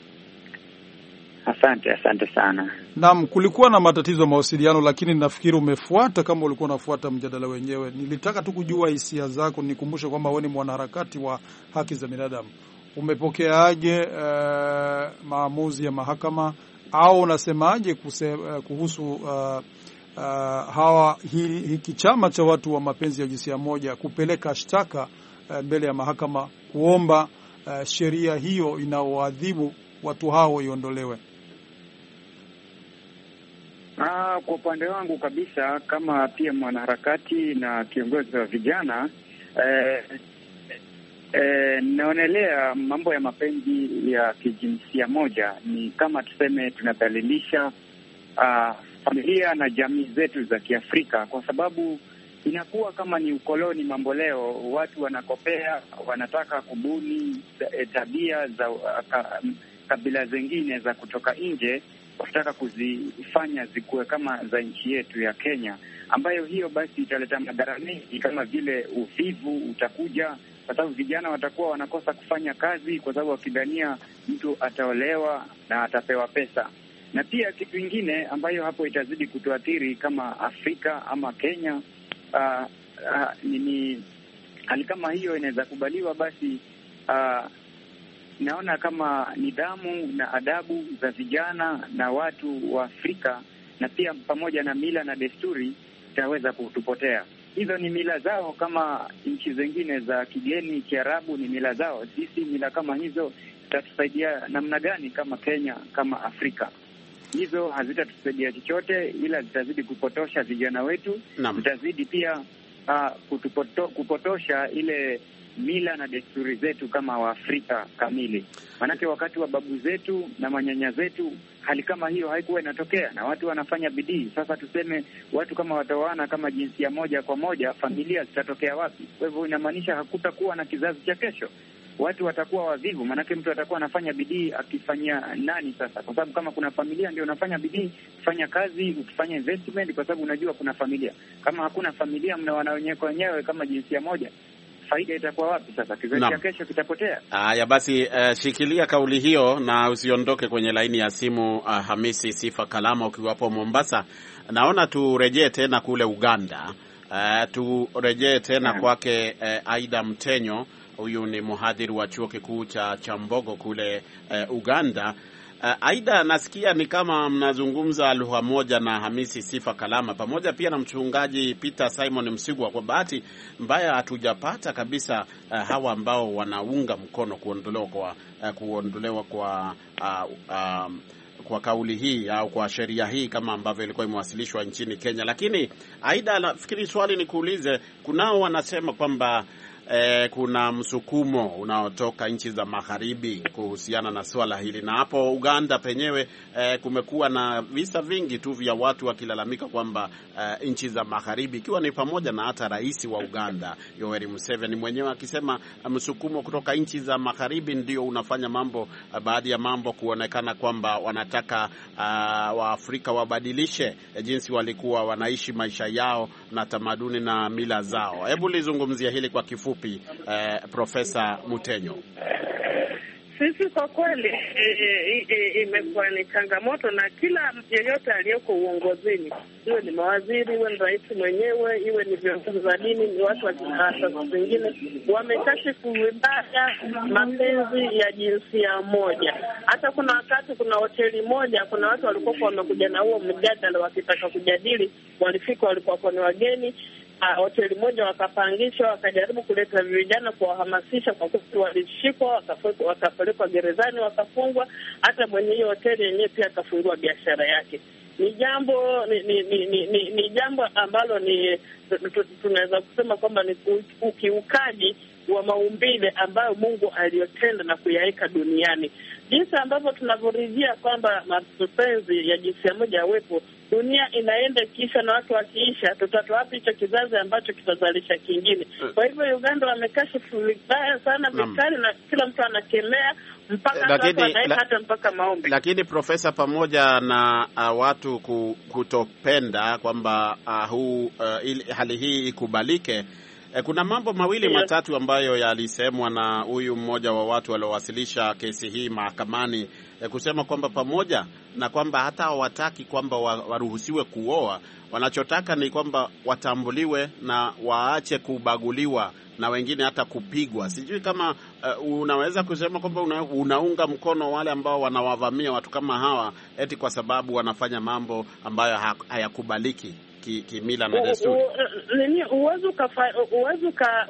Asante, asante sana. Naam, kulikuwa na matatizo ya mawasiliano, lakini nafikiri umefuata. Kama ulikuwa unafuata mjadala wenyewe, nilitaka tu kujua hisia zako. Nikumbushe kwamba wewe ni mwanaharakati wa haki za binadamu. Umepokeaje uh, maamuzi ya mahakama, au unasemaje uh, kuhusu uh, uh, hawa hiki chama cha watu wa mapenzi ya jinsia moja kupeleka shtaka uh, mbele ya mahakama kuomba uh, sheria hiyo inaoadhibu watu hao iondolewe? Ah, kwa upande wangu kabisa, kama pia mwanaharakati na kiongozi wa vijana, eh, eh, naonelea mambo ya mapenzi ya kijinsia moja ni kama tuseme tunadhalilisha ah, familia na jamii zetu za Kiafrika, kwa sababu inakuwa kama ni ukoloni mambo leo. Watu wanakopea, wanataka kubuni tabia za uh, kabila zingine za kutoka nje, wataka kuzifanya zikuwe kama za nchi yetu ya Kenya, ambayo hiyo basi italeta madhara mengi, kama vile uvivu utakuja, kwa sababu vijana watakuwa wanakosa kufanya kazi kwa sababu wakidhania mtu ataolewa na atapewa pesa. Na pia kitu kingine ambayo hapo itazidi kutuathiri kama Afrika ama Kenya, uh, uh, ni hali kama hiyo inaweza kubaliwa, basi uh, naona kama nidhamu na adabu za vijana na watu wa Afrika na pia pamoja na mila na desturi itaweza kutupotea. Hizo ni mila zao, kama nchi zingine za kigeni Kiarabu ni mila zao. Sisi mila kama hizo zitatusaidia namna gani kama Kenya, kama Afrika? Hizo hazitatusaidia chochote, ila zitazidi kupotosha vijana wetu. Zitazidi pia uh, kutupoto, kupotosha ile mila na desturi zetu kama Waafrika kamili. Manake wakati wa babu zetu na manyanya zetu hali kama hiyo haikuwa inatokea na watu wanafanya bidii. Sasa tuseme watu kama wataoana kama jinsia moja kwa moja, familia zitatokea wapi? Kwa hivyo inamaanisha hakutakuwa na kizazi cha kesho. Watu watakuwa wavivu, manake mtu atakuwa anafanya bidii akifanyia nani sasa? Kwa sababu kama kuna familia ndio unafanya bidii kufanya kazi, ukifanya investment kwa sababu unajua kuna familia. Kama hakuna familia, mnaoana wenyewe kwa wenyewe kama jinsia moja, faida itakuwa wapi sasa? Kizazi cha kesho kitapotea. Haya basi, uh, shikilia kauli hiyo na usiondoke kwenye laini ya simu. uh, Hamisi Sifa Kalama ukiwapo Mombasa. Naona turejee tena kule Uganda. Uh, turejee tena yeah. kwake uh, Aida Mtenyo. Huyu ni mhadhiri wa chuo kikuu cha Chambogo kule uh, Uganda. Uh, aidha nasikia ni kama mnazungumza lugha moja na Hamisi Sifa Kalama pamoja pia na mchungaji Peter Simon Msigwa. Kwa bahati mbaya hatujapata kabisa uh, hawa ambao wanaunga mkono kuondolewa kwa uh, kuondolewa kwa uh, um, kwa kauli hii au kwa sheria hii kama ambavyo ilikuwa imewasilishwa nchini Kenya. Lakini aidha nafikiri swali ni kuulize, kunao wanasema kwamba Eh, kuna msukumo unaotoka nchi za magharibi kuhusiana na swala hili, na hapo Uganda penyewe eh, kumekuwa na visa vingi tu vya watu wakilalamika kwamba eh, nchi za magharibi, ikiwa ni pamoja na hata rais wa Uganda Yoweri Museveni mwenyewe akisema msukumo kutoka nchi za magharibi ndio unafanya mambo, baadhi ya mambo kuonekana kwamba wanataka uh, Waafrika wabadilishe eh, jinsi walikuwa wanaishi maisha yao na tamaduni na mila zao. Hebu lizungumzia hili kwa kifupi. Uh, Profesa Mutenyo. Sisi kwa kweli imekuwa e, e, e, ni changamoto, na kila yeyote aliyoko uongozini, iwe ni mawaziri, iwe ni rais mwenyewe, iwe ni viongozi wa dini, ni watu wa taasisi zingine, wamekashifu vibaya mapenzi ya jinsia moja. Hata kuna wakati, kuna hoteli moja, kuna watu walikuwa wamekuja na huo mjadala wakitaka kujadili, walifika, walikuwa kwa ni wageni. Uh, hoteli moja wakapangishwa, wakajaribu kuleta vijana kuwahamasisha, kwa kweli walishikwa, wakapelekwa gerezani, wakafungwa. Hata mwenye hiyo hoteli yenyewe pia akafungua biashara yake. Ni jambo ni ni, ni, ni, ni, ni jambo ambalo ni tunaweza kusema kwamba ni ukiukaji wa maumbile ambayo Mungu aliyotenda na kuyaweka duniani. Jinsi ambavyo tunavyoridhia kwamba mapenzi ya jinsia moja yawepo, dunia inaenda kisha, na watu wakiisha, tutatoa wapi hicho kizazi ambacho kitazalisha kingine? Kwa hivyo Uganda wamekashifu vibaya sana vikali, na kila mtu anakemea mpaka sasa anaenda hata mpaka maombi. Lakini Profesa, pamoja na uh, watu kutopenda kwamba uh, huu uh, ili, hali hii ikubalike, kuna mambo mawili yeah, matatu ambayo yalisemwa na huyu mmoja wa watu waliowasilisha kesi hii mahakamani, kusema kwamba pamoja na kwamba hata hawataki kwamba waruhusiwe kuoa, wanachotaka ni kwamba watambuliwe na waache kubaguliwa na wengine hata kupigwa. Sijui kama uh, unaweza kusema kwamba una, unaunga mkono wale ambao wanawavamia watu kama hawa eti kwa sababu wanafanya mambo ambayo hayakubaliki kimila ki na desturi. Nini uwezo uwezo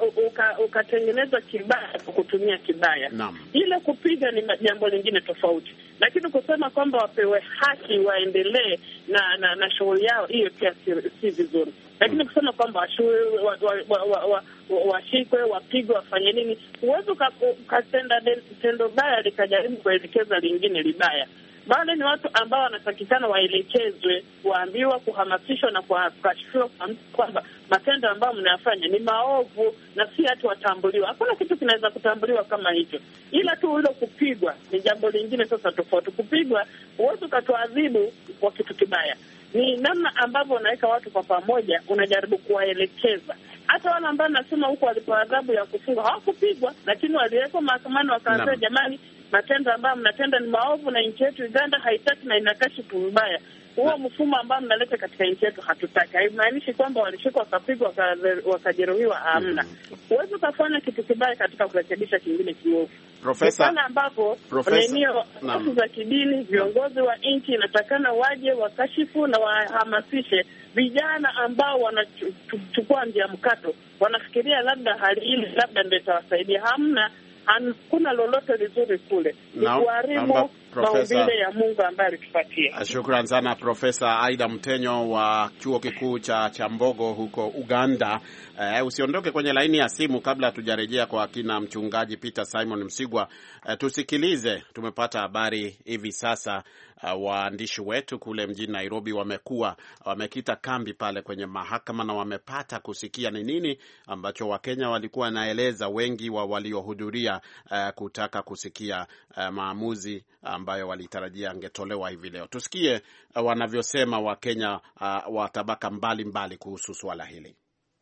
ukatengeneza kibaya kwa kutumia kibaya. Naam. Ile kupiga ni jambo lingine tofauti. Lakini kusema kwamba wapewe haki waendelee na na, na shughuli yao, hiyo pia si, si vizuri. Lakini kusema kwamba washikwe wa, wa, wa, wa, wapigwe, wafanye nini, uwezo ukatenda tendo baya likajaribu kuelekeza lingine libaya. Wale ni watu ambao wanatakikana waelekezwe, waambiwa, kuhamasishwa na kukashifiwa kwamba matendo ambayo mnayafanya ni maovu, na si hatu watambuliwa. Hakuna kitu kinaweza kutambuliwa kama hicho, ila tu hilo kupigwa ni jambo lingine sasa tofauti. Kupigwa uwezo ukatuadhibu kwa kitu kibaya, ni namna ambavyo unaweka watu kwa pamoja, unajaribu kuwaelekeza. Hata wale ambao nasema huko walipewa adhabu ya kufunga hawakupigwa, lakini waliwekwa mahakamani wakaambia, jamani, matendo ambayo mnatenda ni maovu na nchi yetu Uganda haitaki na inakashifu vibaya. Huo mfumo ambao mnaleta katika nchi yetu hatutaki. Haimaanishi kwamba walishikwa wakapigwa wakajeruhiwa, hamna. Huwezi kufanya kitu kibaya katika kurekebisha kingine kiovu. Profesa, sana ambapo eneo za kidini, viongozi wa nchi inatakana waje wakashifu na wahamasishe vijana ambao wanachukua njia mkato, wanafikiria labda hali ile labda ndio itawasaidia. Hamna. Hakuna lolote lizuri kule, ni kuharibu maumbile ya Mungu ambaye alitupatia. Shukrani sana Profesa Aida Mutenyo wa chuo kikuu cha Chambogo huko Uganda. Uh, usiondoke kwenye laini ya simu kabla hatujarejea kwa kina mchungaji Peter Simon Msigwa. Uh, tusikilize, tumepata habari hivi sasa. Uh, waandishi wetu kule mjini Nairobi wamekuwa wamekita kambi pale kwenye mahakama na wamepata kusikia ni nini ambacho Wakenya walikuwa wanaeleza, wengi wa waliohudhuria uh, kutaka kusikia uh, maamuzi ambayo walitarajia angetolewa hivi leo. Tusikie uh, wanavyosema Wakenya uh, wa tabaka mbalimbali kuhusu swala hili.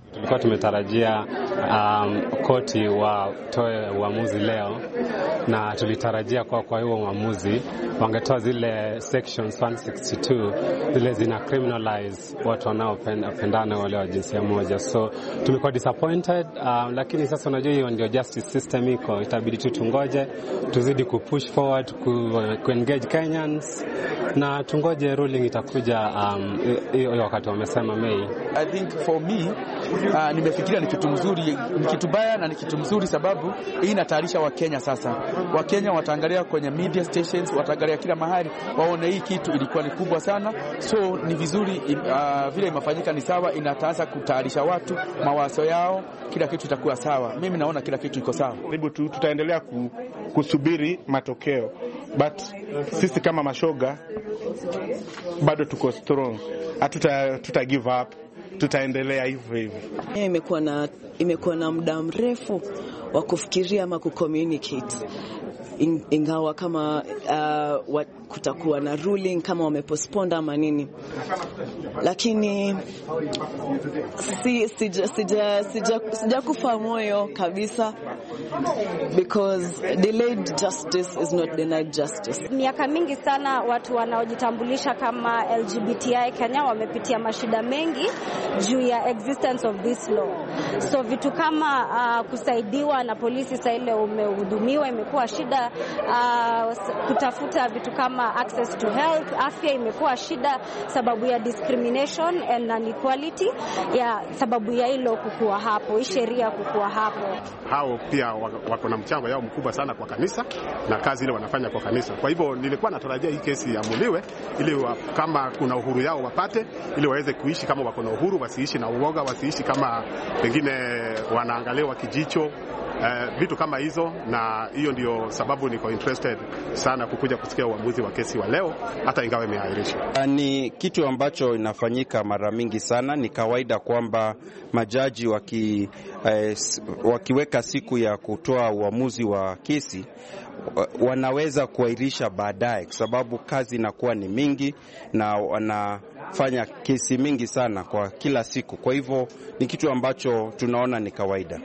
Tulikuwa tumetarajia um, koti watoe uamuzi leo, na tulitarajia kwa kwa hiyo uamuzi wangetoa zile sections one sixty-two zile zina criminalize watu wanaopendana wale wa jinsia moja. So tumekuwa disappointed, um, lakini sasa unajua hiyo ndio justice system iko, itabidi tu tungoje, tuzidi kupush forward ku, ku engage Kenyans na tungoje ruling itakuja hiyo um, wakati wamesema Mei. I think for me uh, nimefikiria ni kitu mzuri, ni kitu baya na ni kitu mzuri, sababu hii inatayarisha Wakenya sasa. Wakenya wataangalia kwenye media stations, wataangalia kila mahali, waone hii kitu ilikuwa ni kubwa sana. So ni vizuri uh, vile imefanyika ni sawa, inataanza kutayarisha watu mawazo yao, kila kitu itakuwa sawa. Mimi naona kila kitu iko sawa. Hebu tu tutaendelea kusubiri matokeo, but sisi kama mashoga bado tuko strong. Hatuta tuta give up, tutaendelea hivyo hivyo. Imekuwa na imekuwa na muda mrefu wa kufikiria ama kucommunicate, ingawa kama uh, wat, kutakuwa na ruling kama wamepostpone ama nini, lakini si sija sija sija, sija kufa moyo kabisa, because delayed justice is not denied justice. Miaka mingi sana watu wanaojitambulisha kama L G B T I Kenya wamepitia mashida mengi juu ya existence of this law. So vitu kama uh, kusaidiwa na polisi saa ile umehudumiwa imekuwa shida, uh, kutafuta vitu kama access to health, afya imekuwa shida sababu ya discrimination and inequality, ya sababu ya hilo kukua hapo, hii sheria kukua hapo. Hao pia wako na mchango yao mkubwa sana kwa kanisa na kazi ile wanafanya kwa kanisa. Kwa hivyo nilikuwa natarajia hii kesi iamuliwe ili wa, kama kuna uhuru yao wapate, ili waweze kuishi kama wako na uhuru, wasiishi na uoga, wasiishi kama pengine wanaangaliwa kijicho. Uh, vitu kama hizo, na hiyo ndio sababu niko interested sana kukuja kusikia uamuzi wa kesi wa leo, hata ingawa imeahirishwa. Ni kitu ambacho inafanyika mara mingi sana. Ni kawaida kwamba majaji waki, eh, wakiweka siku ya kutoa uamuzi wa kesi wanaweza kuahirisha baadaye, kwa sababu kazi inakuwa ni mingi na wanafanya kesi mingi sana kwa kila siku. Kwa hivyo ni kitu ambacho tunaona ni kawaida.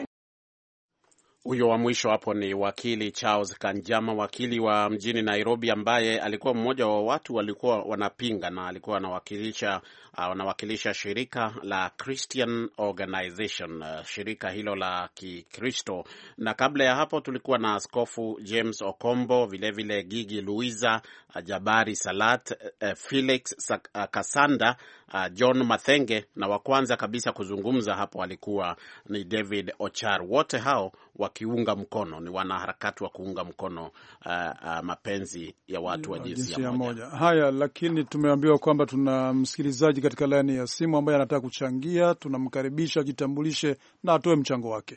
Huyo wa mwisho hapo ni wakili Charles Kanjama, wakili wa mjini Nairobi, ambaye alikuwa mmoja wa watu walikuwa wanapinga na alikuwa anawakilisha uh, wanawakilisha shirika la Christian Organization, uh, shirika hilo la Kikristo. Na kabla ya hapo tulikuwa na Askofu James Okombo, vile vile Gigi Luiza, uh, Jabari Salat, uh, Felix uh, Kasanda, uh, John Mathenge, na wa kwanza kabisa kuzungumza hapo alikuwa ni David Ochar. Wote hao wakiunga mkono, ni wanaharakati wa kuunga mkono uh, uh, mapenzi ya watu wa jinsia moja. Haya, lakini tumeambiwa kwamba tuna msikilizaji katika laini ya simu ambaye anataka kuchangia. Tunamkaribisha ajitambulishe na atoe mchango wake.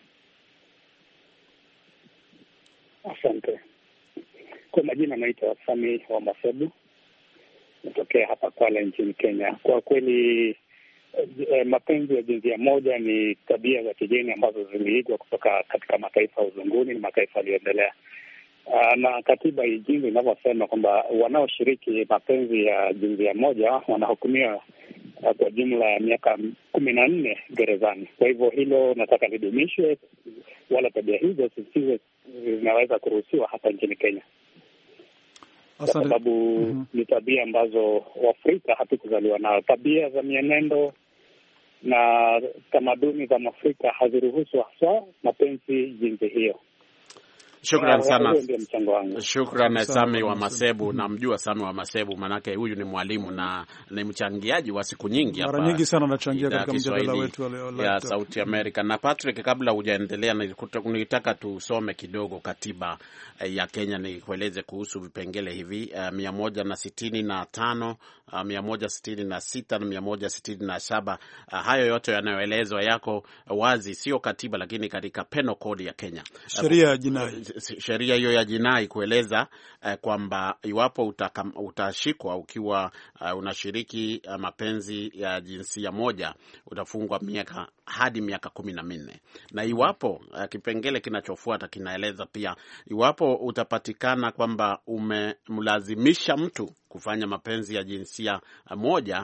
Asante. Kwa majina naitwa Sami wa Masebu, natokea hapa Kwale nchini Kenya. Kwa kweli E, mapenzi ya jinsia moja ni tabia za kigeni ambazo ziliigwa kutoka katika mataifa ya uzunguni na mataifa yaliyoendelea. Na katiba hii jinsi inavyosema kwamba wanaoshiriki mapenzi ya jinsia moja wanahukumiwa kwa jumla ya miaka kumi na nne gerezani. Kwa hivyo hilo nataka lidumishwe, wala tabia hizo zisiwe zinaweza kuruhusiwa hapa nchini Kenya. Kwa sababu mm-hmm. ni tabia ambazo Waafrika hatukuzaliwa nayo. Tabia za mienendo na tamaduni za Afrika haziruhusu hasa mapenzi jinsi hiyo. Shukrani sana. Shukrani Sami wa Masebu. Namjua Sami wa Masebu, manake huyu ni mwalimu na ni mchangiaji wa siku nyingi hapa. Mara nyingi sana anachangia katika mjadala wetu wa leo ya Sauti Amerika. Na Patrick, kabla hujaendelea, nilitaka tusome kidogo katiba ya Kenya, ni kueleze kuhusu vipengele hivi uh, mia moja na sitini na tano, uh, mia moja sitini na sita na mia moja sitini na saba. Uh, hayo yote yanayoelezwa yako wazi, sio katiba lakini katika penal code ya Kenya, sheria ya jinai. Sheria hiyo ya jinai kueleza uh, kwamba iwapo utashikwa ukiwa uh, unashiriki uh, mapenzi ya jinsia moja utafungwa miaka hadi miaka kumi na minne. Na iwapo uh, kipengele kinachofuata kinaeleza pia iwapo utapatikana kwamba umemlazimisha mtu kufanya mapenzi ya jinsia moja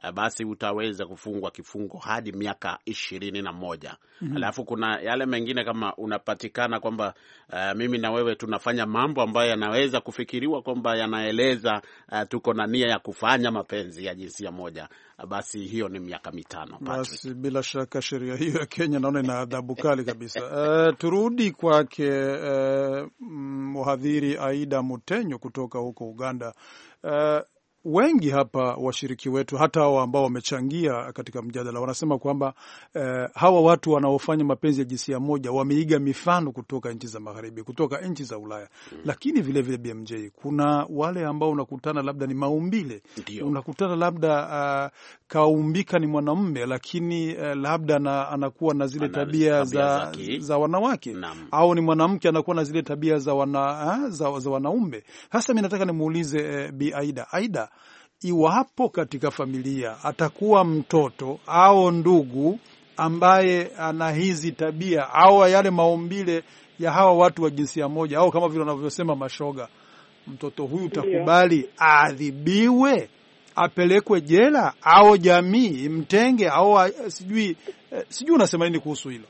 basi utaweza kufungwa kifungo hadi miaka ishirini na moja. Mm-hmm. Alafu kuna yale mengine kama unapatikana kwamba uh, mimi na wewe tunafanya mambo ambayo yanaweza kufikiriwa kwamba yanaeleza uh, tuko na nia ya kufanya mapenzi ya jinsia moja, basi hiyo ni miaka mitano. Basi bila shaka sheria hiyo ya Kenya naona ina adhabu kali kabisa. Uh, turudi kwake uh, mhadhiri Aida Mutenyo kutoka huko Uganda. Uh, wengi hapa washiriki wetu, hata hao ambao wamechangia katika mjadala, wanasema kwamba eh, hawa watu wanaofanya mapenzi ya jinsia moja wameiga mifano kutoka nchi za magharibi, kutoka nchi za Ulaya. Mm. Lakini vile vile B M J, kuna wale ambao unakutana labda ni maumbile. Ndiyo. Unakutana labda uh, kaumbika ni mwanamume lakini uh, labda na, anakuwa na zile tabia, tabia za, za wanawake. Naam. Au ni mwanamke anakuwa na zile tabia za, wana, uh, za, za wanaume. Hasa mimi nataka nimuulize uh, Bi Aida. Aida, iwapo katika familia atakuwa mtoto au ndugu ambaye ana hizi tabia au yale maumbile ya hawa watu wa jinsia moja, au kama vile wanavyosema mashoga, mtoto huyu utakubali aadhibiwe, apelekwe jela, au jamii imtenge, au sijui sijui unasema nini kuhusu hilo?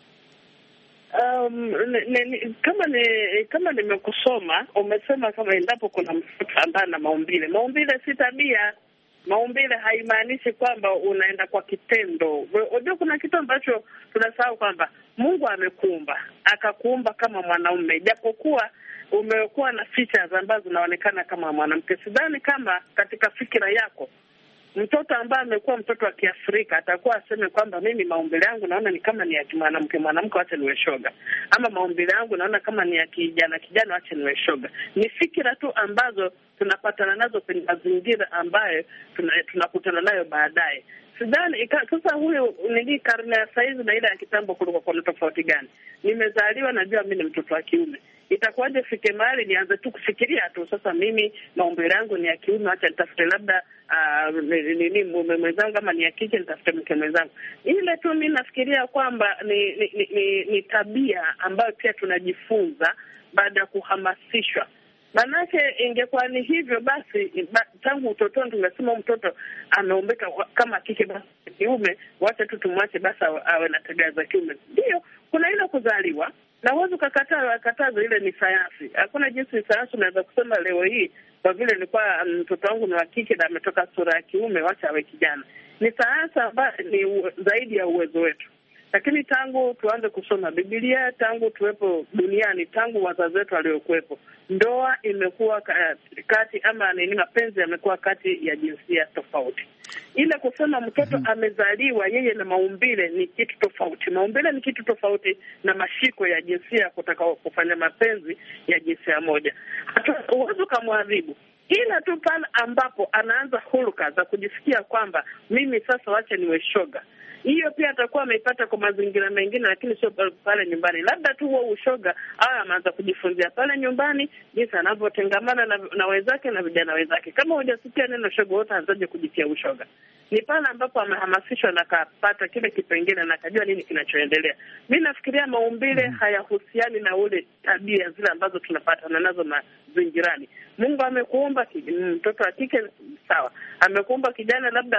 Um, ne, ne, kama ni kama nimekusoma umesema kama endapo kuna mtoto ambaye ana maumbile. Maumbile si tabia. Maumbile haimaanishi kwamba unaenda kwa kitendo. Unajua kuna kitu ambacho tunasahau kwamba Mungu amekuumba, akakuumba kama mwanaume, japokuwa umekuwa na features ambazo zinaonekana kama mwanamke. Sidhani kama katika fikira yako mtoto ambaye amekuwa mtoto wa Kiafrika atakuwa aseme kwamba mimi maumbile yangu naona ni kama ni ya mwanamke, mwanamke acha niwe shoga, ama maumbile yangu naona kama ni ya kijana, kijana acha niwe shoga. Ni fikira tu ambazo tunapatana nazo kwenye mazingira ambayo tunakutana nayo baadaye. Sidhani sasa huyu nili karne ya saizi na ile ya kitambo kulikuwa kuna tofauti gani? Nimezaliwa najua mimi ni mtoto wa kiume. Itakuwaje fike mahali nianze tu kufikiria tu sasa mimi maumbile yangu ni ya kiume, acha nitafute labda uh, nini mume mwenzangu, kama ni ya kike nitafute mke mwenzangu. Ile tu mimi nafikiria kwamba ni ni, ni, ni ni tabia ambayo pia tunajifunza baada ya kuhamasishwa. Manake ingekuwa ni hivyo basi ba, tangu utotoni tungesema mtoto ameumbika kama kike basi kiume, wacha tu tumwache basi awe na tabia za kiume. Ndio kuna ile kuzaliwa na uwezo ukakataa katazo, ile ni sayansi. Hakuna jinsi sayansi unaweza kusema leo hii kwa vile nilikuwa mtoto wangu ni wa kike na ametoka sura ya kiume wacha awe kijana. Ni sayansi ambayo ni zaidi ya uwezo wetu. Lakini tangu tuanze kusoma Biblia, tangu tuwepo duniani, tangu wazazi wetu waliokuwepo, ndoa imekuwa kati ama nini, mapenzi yamekuwa kati ya jinsia tofauti. Ile kusema mtoto mm-hmm. amezaliwa yeye na maumbile ni kitu tofauti. Maumbile ni kitu tofauti na mashiko ya jinsia kutaka kufanya mapenzi ya jinsia moja. Hata uwezo kumwadhibu, ila tu pale ambapo anaanza hulka za kujisikia kwamba mimi sasa wacha niwe shoga. Hiyo pia atakuwa ameipata kwa mazingira mengine, lakini sio pale nyumbani. Labda tu huo ushoga au anaanza kujifunzia pale nyumbani jinsi anavyotengamana na, na wenzake na vijana wenzake. Kama hujasikia neno shoga wote anaanza kujitia ushoga. Ni pale ambapo amehamasishwa na kapata kile kipengele na kujua nini kinachoendelea. Mimi nafikiria maumbile hayahusiani na ule tabia zile ambazo tunapata na nazo mazingirani. Mungu amekuumba mtoto wa kike sawa. Amekuumba kijana labda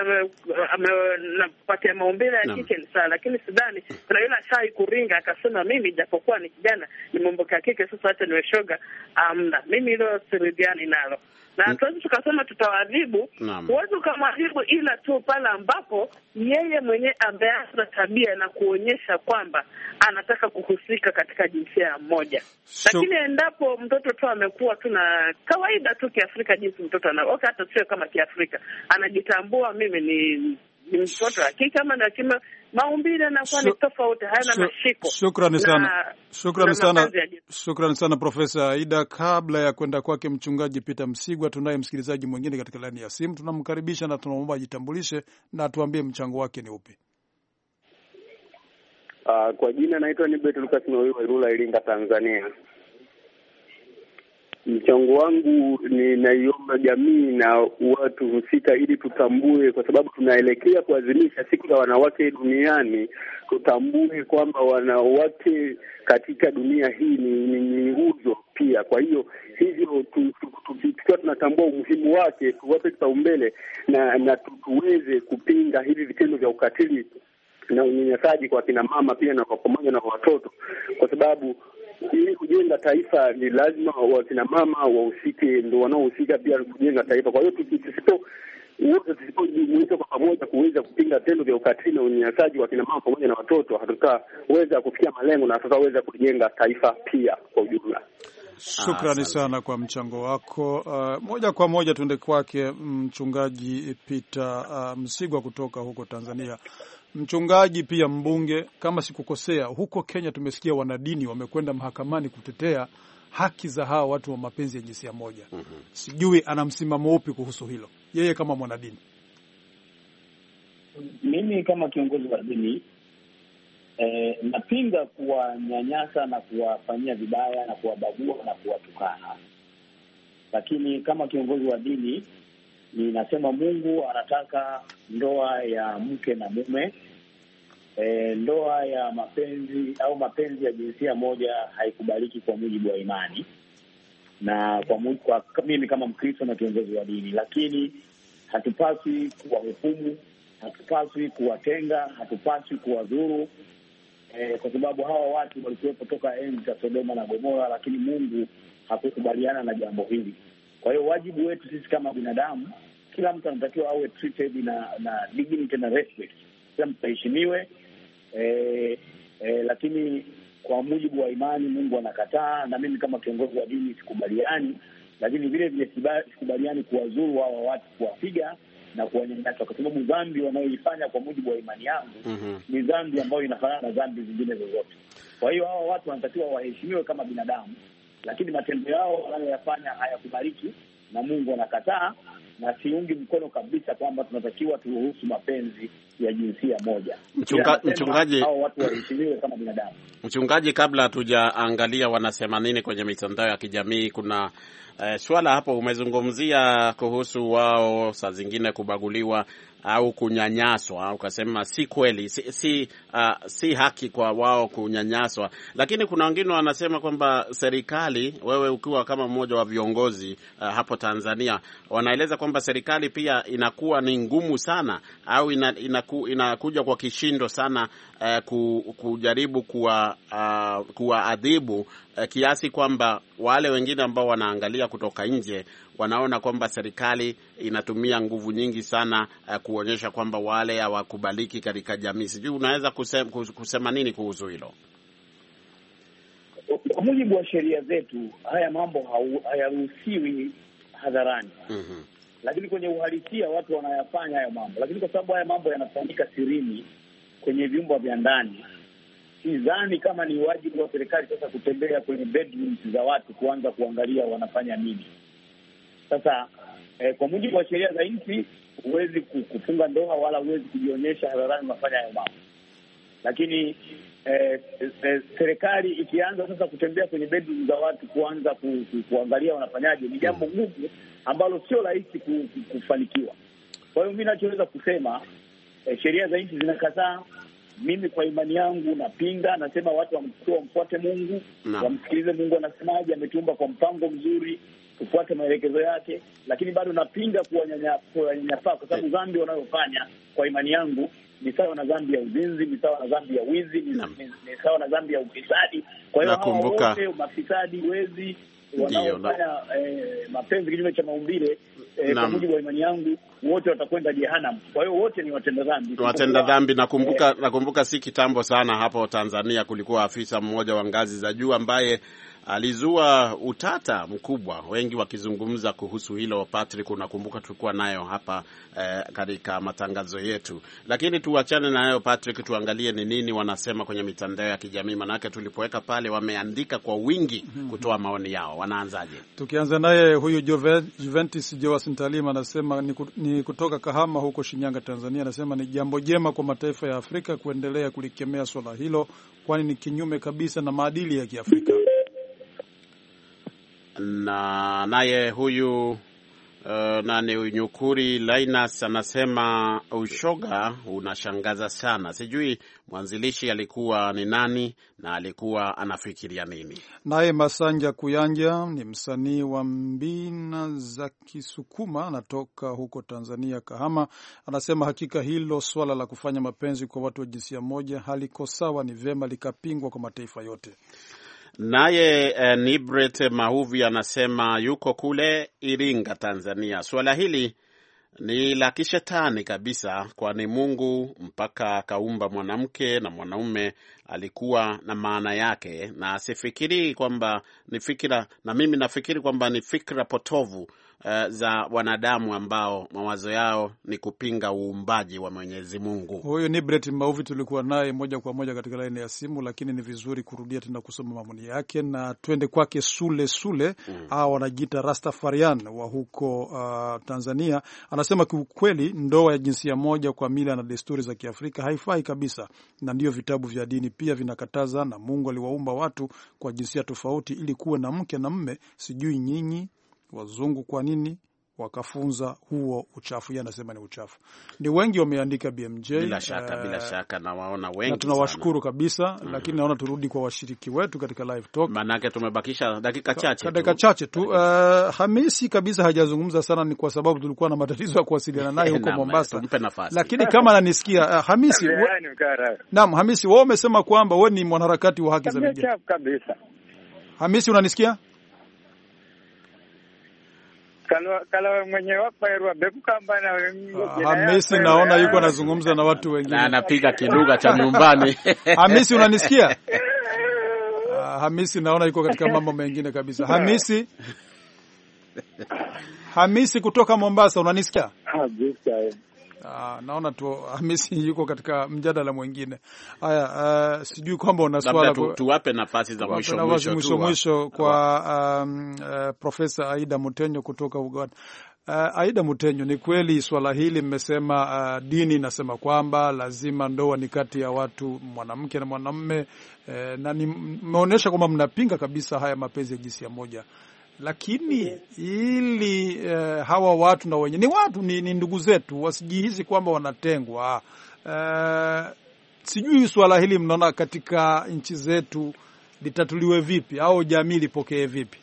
amepatia maumbile ya kike ni sawa, lakini sidhani kuna yule ashai kuringa akasema mimi japokuwa ni kijana ni mambo ya kike sasa acha niwe shoga. Amna. Mimi hilo siridiani nalo. Na tuwezi tukasema tutawadhibu, huwezi ukamwadhibu ila tu pale ambapo yeye mwenyewe ameanza tabia na kuonyesha kwamba anataka kuhusika katika jinsia moja. So, lakini endapo mtoto tu amekuwa tu na kawaida tu Kiafrika jinsi mtoto ana, okay, hata sio kama Kiafrika, anajitambua mimi ni ni mtoto wa kike ama na kima, maumbile na kwa ni tofauti, hayana mashiko. Shukrani sana. Shukrani sana. Shukrani sana Profesa Aida. Kabla ya kwenda kwake Mchungaji Peter Msigwa, tunaye msikilizaji mwingine katika laini ya simu. Tunamkaribisha na tunamwomba ajitambulishe na atuambie mchango wake ni upi. Uh, kwa jina naitwa Nibet Lucas Noyo, Irula, Iringa, Tanzania. Mchango wangu ni naiomba jamii na watu husika ili tutambue, kwa sababu tunaelekea kuadhimisha siku ya wanawake duniani, tutambue kwamba wanawake katika dunia hii ni, ni, ni nguzo pia. Kwa hiyo hivyo tukiwa tunatambua umuhimu wake, tuwape kipaumbele na na tuweze kupinga hivi vitendo vya ukatili na unyanyasaji kwa kina mama pia na kwa pamoja na watoto, kwa sababu ili kujenga taifa ni lazima wakina mama wahusike, ndio wanaohusika pia kujenga taifa. Kwa hiyo tusipo wote tusipojumuika kwa pamoja kuweza kupinga vitendo vya ukatili na unyanyasaji wa kina mama pamoja na watoto, hatutaweza kufikia malengo na hatutaweza kujenga taifa pia kwa ujumla. Shukrani sana kwa mchango wako. Uh, moja kwa moja tuende kwake mchungaji Peter uh, Msigwa kutoka huko Tanzania. Mchungaji pia mbunge, kama sikukosea, huko Kenya tumesikia wanadini wamekwenda mahakamani kutetea haki za hawa watu wa mapenzi ya jinsia moja. Mm-hmm. Sijui ana msimamo upi kuhusu hilo yeye kama mwanadini. Mimi kama kiongozi wa dini eh, napinga kuwanyanyasa na kuwafanyia vibaya na kuwabagua na kuwatukana. Lakini kama kiongozi wa dini ninasema Mungu anataka ndoa ya mke na mume. E, ndoa ya mapenzi au mapenzi ya jinsia moja haikubaliki kwa mujibu wa imani na kwa, mujibu, kwa mimi kama Mkristo na kiongozi wa dini. Lakini hatupaswi kuwahukumu, hatupaswi kuwatenga, hatupaswi kuwadhuru, e, kwa sababu hawa watu walikuwepo toka enzi za Sodoma na Gomora, lakini Mungu hakukubaliana na jambo hili. Kwa hiyo wajibu wetu sisi kama binadamu, kila mtu anatakiwa awe treated na na dignity na respect. Kila mtu aheshimiwe, eh, eh, lakini kwa mujibu wa imani Mungu anakataa, na mimi kama kiongozi wa dini sikubaliani, lakini vile vile sikubaliani kuwazuru hawa watu, kuwapiga na kuwanyanyasa, kwa sababu dhambi wanayoifanya kwa mujibu wa imani yangu mm-hmm. ni dhambi ambayo inafanana na dhambi zingine zozote. Kwa hiyo hawa watu wanatakiwa waheshimiwe kama binadamu, lakini matendo yao wanayoyafanya hayakubaliki na Mungu anakataa, na siungi mkono kabisa kwamba tunatakiwa turuhusu mapenzi ya jinsia moja. Mchunga, mchungaji hao watu waheshimiwe kama binadamu. Mchungaji, kabla hatujaangalia wanasema nini kwenye mitandao ya kijamii, kuna eh, swala hapo umezungumzia kuhusu wao saa zingine kubaguliwa au kunyanyaswa, ukasema si kweli, si si, uh, si haki kwa wao kunyanyaswa, lakini kuna wengine wanasema kwamba serikali, wewe ukiwa kama mmoja wa viongozi uh, hapo Tanzania, wanaeleza kwamba serikali pia inakuwa ni ngumu sana au ina, inaku, inakuja kwa kishindo sana uh, ku, kujaribu kuwa uh, kuwaadhibu uh, kiasi kwamba wale wengine ambao wanaangalia kutoka nje wanaona kwamba serikali inatumia nguvu nyingi sana uh, kuonyesha kwamba wale hawakubaliki katika jamii. Sijui unaweza kusema, kusema nini kuhusu hilo? Kwa mujibu wa sheria zetu haya mambo hayaruhusiwi hadharani. Mm-hmm. Lakini kwenye uhalisia watu wanayafanya haya mambo. Lakini kwa sababu haya mambo yanafanyika sirini kwenye vyumba vya ndani, sidhani kama ni wajibu wa serikali sasa kutembea kwenye bedrooms za watu kuanza kuangalia wanafanya nini. Sasa eh, kwa mujibu wa sheria za nchi huwezi kufunga ndoa wala huwezi kujionyesha hadharani unafanya hayo mambo. Lakini eh, eh, serikali ikianza sasa kutembea kwenye bedroom za watu kuanza ku, ku, kuangalia wanafanyaje, ni jambo gumu ambalo sio rahisi ku, ku, kufanikiwa. Kwa hiyo mimi ninachoweza kusema eh, sheria za nchi zinakataa. Mimi kwa imani yangu napinga, nasema watu wamfuate Mungu, no. wamsikilize Mungu anasemaje, ametuumba kwa mpango mzuri, tufuate maelekezo yake, lakini bado napinga kuwanyanyapaa, kwa sababu dhambi wanayofanya kwa imani yangu ni sawa na dhambi ya uzinzi, ni sawa na dhambi ya wizi, ni, ni, ni sawa na dhambi ya ufisadi. Kwa hiyo hao wote mafisadi, wezi, wanaofanya eh, mapenzi kinyume cha maumbile eh, kwa mujibu wa imani yangu wote watakwenda jehanamu. Kwa hiyo wote ni watenda dhambi. Watenda dhambi. Nakumbuka eh, nakumbuka si kitambo sana hapo Tanzania kulikuwa afisa mmoja wa ngazi za juu ambaye alizua utata mkubwa, wengi wakizungumza kuhusu hilo. Patrick, unakumbuka tulikuwa nayo hapa eh, katika matangazo yetu. Lakini tuachane na hayo Patrick, tuangalie ni nini wanasema kwenye mitandao ya kijamii, manake tulipoweka pale wameandika kwa wingi kutoa maoni yao. Wanaanzaje? Tukianza naye huyu Juventus Joas Ntalima anasema ni kutoka Kahama huko Shinyanga, Tanzania. Anasema ni jambo jema kwa mataifa ya Afrika kuendelea kulikemea swala hilo, kwani ni kinyume kabisa na maadili ya Kiafrika. Na naye huyu Uh, na ni Unyukuri Linus anasema ushoga unashangaza sana. Sijui mwanzilishi alikuwa ni nani na alikuwa anafikiria nini. Naye Masanja Kuyanja ni msanii wa mbina za Kisukuma, anatoka huko Tanzania, Kahama. Anasema hakika hilo swala la kufanya mapenzi kwa watu wa jinsia moja haliko sawa, ni vema likapingwa kwa mataifa yote. Naye eh, Nibret Mahuvi anasema yuko kule Iringa, Tanzania. Swala hili ni la kishetani kabisa, kwani Mungu mpaka akaumba mwanamke na mwanaume alikuwa na maana yake, na asifikiri kwamba ni fikira, na mimi nafikiri kwamba ni fikra potovu uh, za wanadamu ambao mawazo yao ni kupinga uumbaji wa Mwenyezi Mungu. Huyo ni Brett Mauvi, tulikuwa naye moja kwa moja katika laini ya simu, lakini ni vizuri kurudia tena kusoma maoni yake, na twende kwake Sule Sule mm. au wanajiita Rastafarian wa huko uh, Tanzania. Anasema kiukweli ndoa ya jinsia moja kwa mila na desturi za Kiafrika haifai kabisa, na ndio vitabu vya dini pia vinakataza, na Mungu aliwaumba watu kwa jinsia tofauti ili kuwe na mke na mme. Sijui nyinyi wazungu kwa nini wakafunza huo uchafu. Yeye anasema ni uchafu. Ni wengi wameandika B M J. Bila shaka, uh, bila shaka na waona wengi. Na tunawashukuru kabisa, mm-hmm. Lakini naona turudi kwa washiriki wetu katika live talk. Manake tumebakisha dakika chache tu. Dakika chache tu. Uh, Hamisi kabisa hajazungumza sana, ni kwa sababu tulikuwa na matatizo ya kuwasiliana naye huko Mombasa. Lakini kama ananisikia uh, Hamisi we... Naam, Hamisi wewe umesema kwamba wewe ni mwanaharakati wa haki za vijana. Kabisa. Hamisi unanisikia? Kalo kalo mwenye wapa erwa beku kamba na Hamisi naona yuko anazungumza na watu wengine. Na anapiga kiduga cha nyumbani. Hamisi unanisikia? Uh, Hamisi naona yuko katika mambo mengine kabisa. Hamisi Hamisi kutoka Mombasa unanisikia? Kabisa. Ah, naona tu Hamisi yuko katika mjadala mwingine. Haya, uh, sijui kwamba una swala tu, tuwape nafasi za mwisho mwisho mwisho mwisho kwa um, uh, Profesa Aida Mutenyo kutoka Uganda. Uh, Aida Mutenyo, ni kweli swala hili mmesema uh, dini inasema kwamba lazima ndoa ni kati ya watu mwanamke na mwanamume, uh, na mmeonyesha kwamba mnapinga kabisa haya mapenzi ya jinsia moja. Lakini ili uh, hawa watu na wenye ni watu ni, ni ndugu zetu, wasijihisi kwamba wanatengwa. Uh, sijui swala hili mnaona katika nchi zetu litatuliwe vipi au jamii lipokee vipi?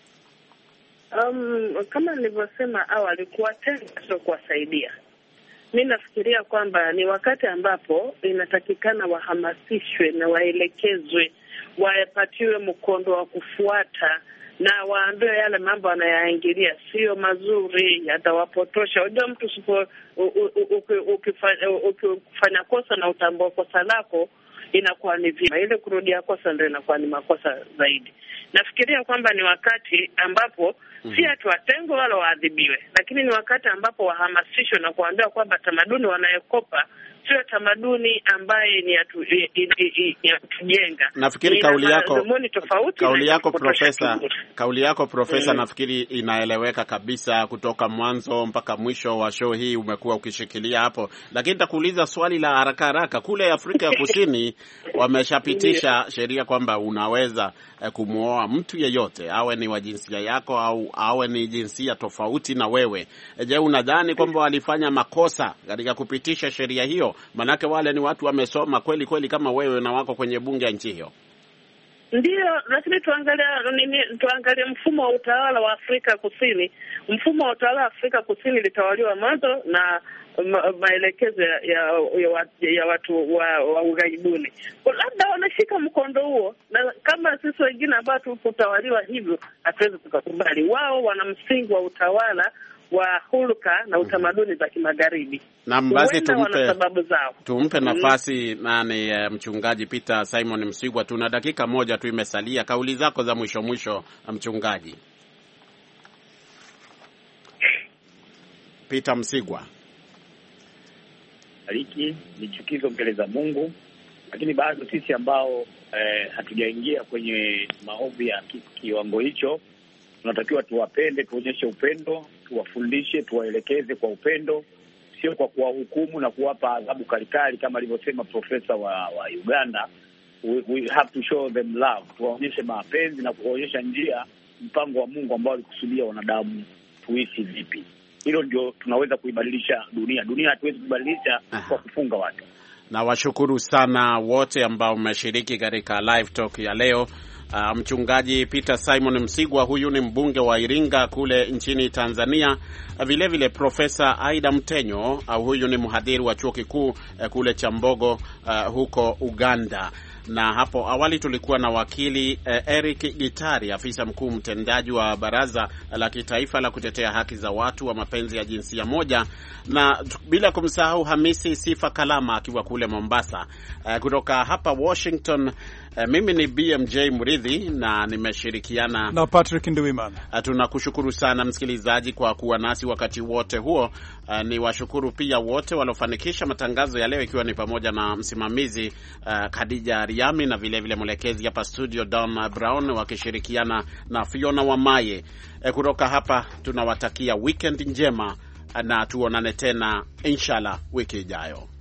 Um, kama nilivyosema awali, kuwatenga sio kuwasaidia. Mimi nafikiria kwamba ni wakati ambapo inatakikana wahamasishwe na waelekezwe, wapatiwe mkondo wa kufuata na waambie yale mambo anayaingilia sio mazuri, yatawapotosha. Unajua mtu usipo ukifanya kosa na utambua kosa lako inakuwa ni vima, ile kurudia kosa ndio inakuwa ni makosa zaidi. Nafikiria kwamba ni wakati ambapo mm-hmm. si atu watengwe wala waadhibiwe, lakini ni wakati ambapo wahamasishwe na kuambia kwamba tamaduni wanayokopa sio tamaduni ambaye ni atu, i, i, i, i, atujenga. Nafikiri kauli yako kauli yako profesa kauli yako profesa mm. nafikiri inaeleweka kabisa kutoka mwanzo mpaka mwisho wa show hii, umekuwa ukishikilia hapo. Lakini nitakuuliza swali la haraka haraka. Kule Afrika ya Kusini wameshapitisha sheria kwamba unaweza eh, kumuoa mtu yeyote, awe ni wa jinsia yako au awe ni jinsia tofauti na wewe. Je, unadhani kwamba walifanya makosa katika kupitisha sheria hiyo? Manake wale ni watu wamesoma kweli kweli kama wewe na wako kwenye bunge ya nchi hiyo. Ndio, lakini tuangalie nini, tuangalie mfumo wa utawala wa Afrika Kusini. Mfumo wa utawala wa Afrika Kusini litawaliwa mwanzo na ma, maelekezo ya, ya, ya, ya watu wa, wa ughaibuni. Labda wanashika mkondo huo, na kama sisi wengine ambao tukutawaliwa hivyo hatuwezi tukakubali. Wao wana msingi wa utawala wa hulka na utamaduni za kimagharibi. Na basi tumpe sababu zao. Tumpe nafasi nani uh, mchungaji Peter Simon Msigwa, tuna dakika moja tu imesalia. Kauli zako za mwisho mwisho mchungaji Peter Msigwa. Aliki ni chukizo mbele za Mungu, lakini bado sisi ambao eh, hatujaingia kwenye maombi ya kiwango hicho tunatakiwa tuwapende, tuonyeshe upendo, tuwafundishe, tuwaelekeze kwa upendo, sio kwa kuwahukumu na kuwapa adhabu kalikali kama alivyosema profesa wa, wa Uganda. We, we have to show them love, tuwaonyeshe mapenzi na kuonyesha njia, mpango wa Mungu ambao alikusudia wanadamu tuishi vipi. Hilo ndio tunaweza kuibadilisha dunia. Dunia hatuwezi kubadilisha kwa kufunga watu. Na washukuru sana wote ambao mmeshiriki katika live talk ya leo. Uh, mchungaji Peter Simon Msigwa, huyu ni mbunge wa Iringa kule nchini Tanzania. Uh, vile vile Profesa Aida Mtenyo, uh, huyu ni mhadhiri wa chuo kikuu uh, kule Chambogo uh, huko Uganda. Na hapo awali tulikuwa na wakili eh, Eric Gitari, afisa mkuu mtendaji wa Baraza la Kitaifa la Kutetea Haki za Watu wa Mapenzi ya Jinsia Moja, na bila kumsahau Hamisi Sifa Kalama akiwa kule Mombasa. Eh, kutoka hapa Washington, eh, mimi ni B M J Muridhi na nimeshirikiana na Patrick Nduwimana. Eh, tunakushukuru sana msikilizaji kwa kuwa nasi wakati wote huo. Uh, ni washukuru pia wote waliofanikisha matangazo ya leo, ikiwa ni pamoja na msimamizi uh, Khadija Riami na vile vile mwelekezi hapa studio Don Brown wakishirikiana na Fiona Wamaye. Uh, kutoka hapa tunawatakia weekend njema na tuonane tena inshallah wiki ijayo.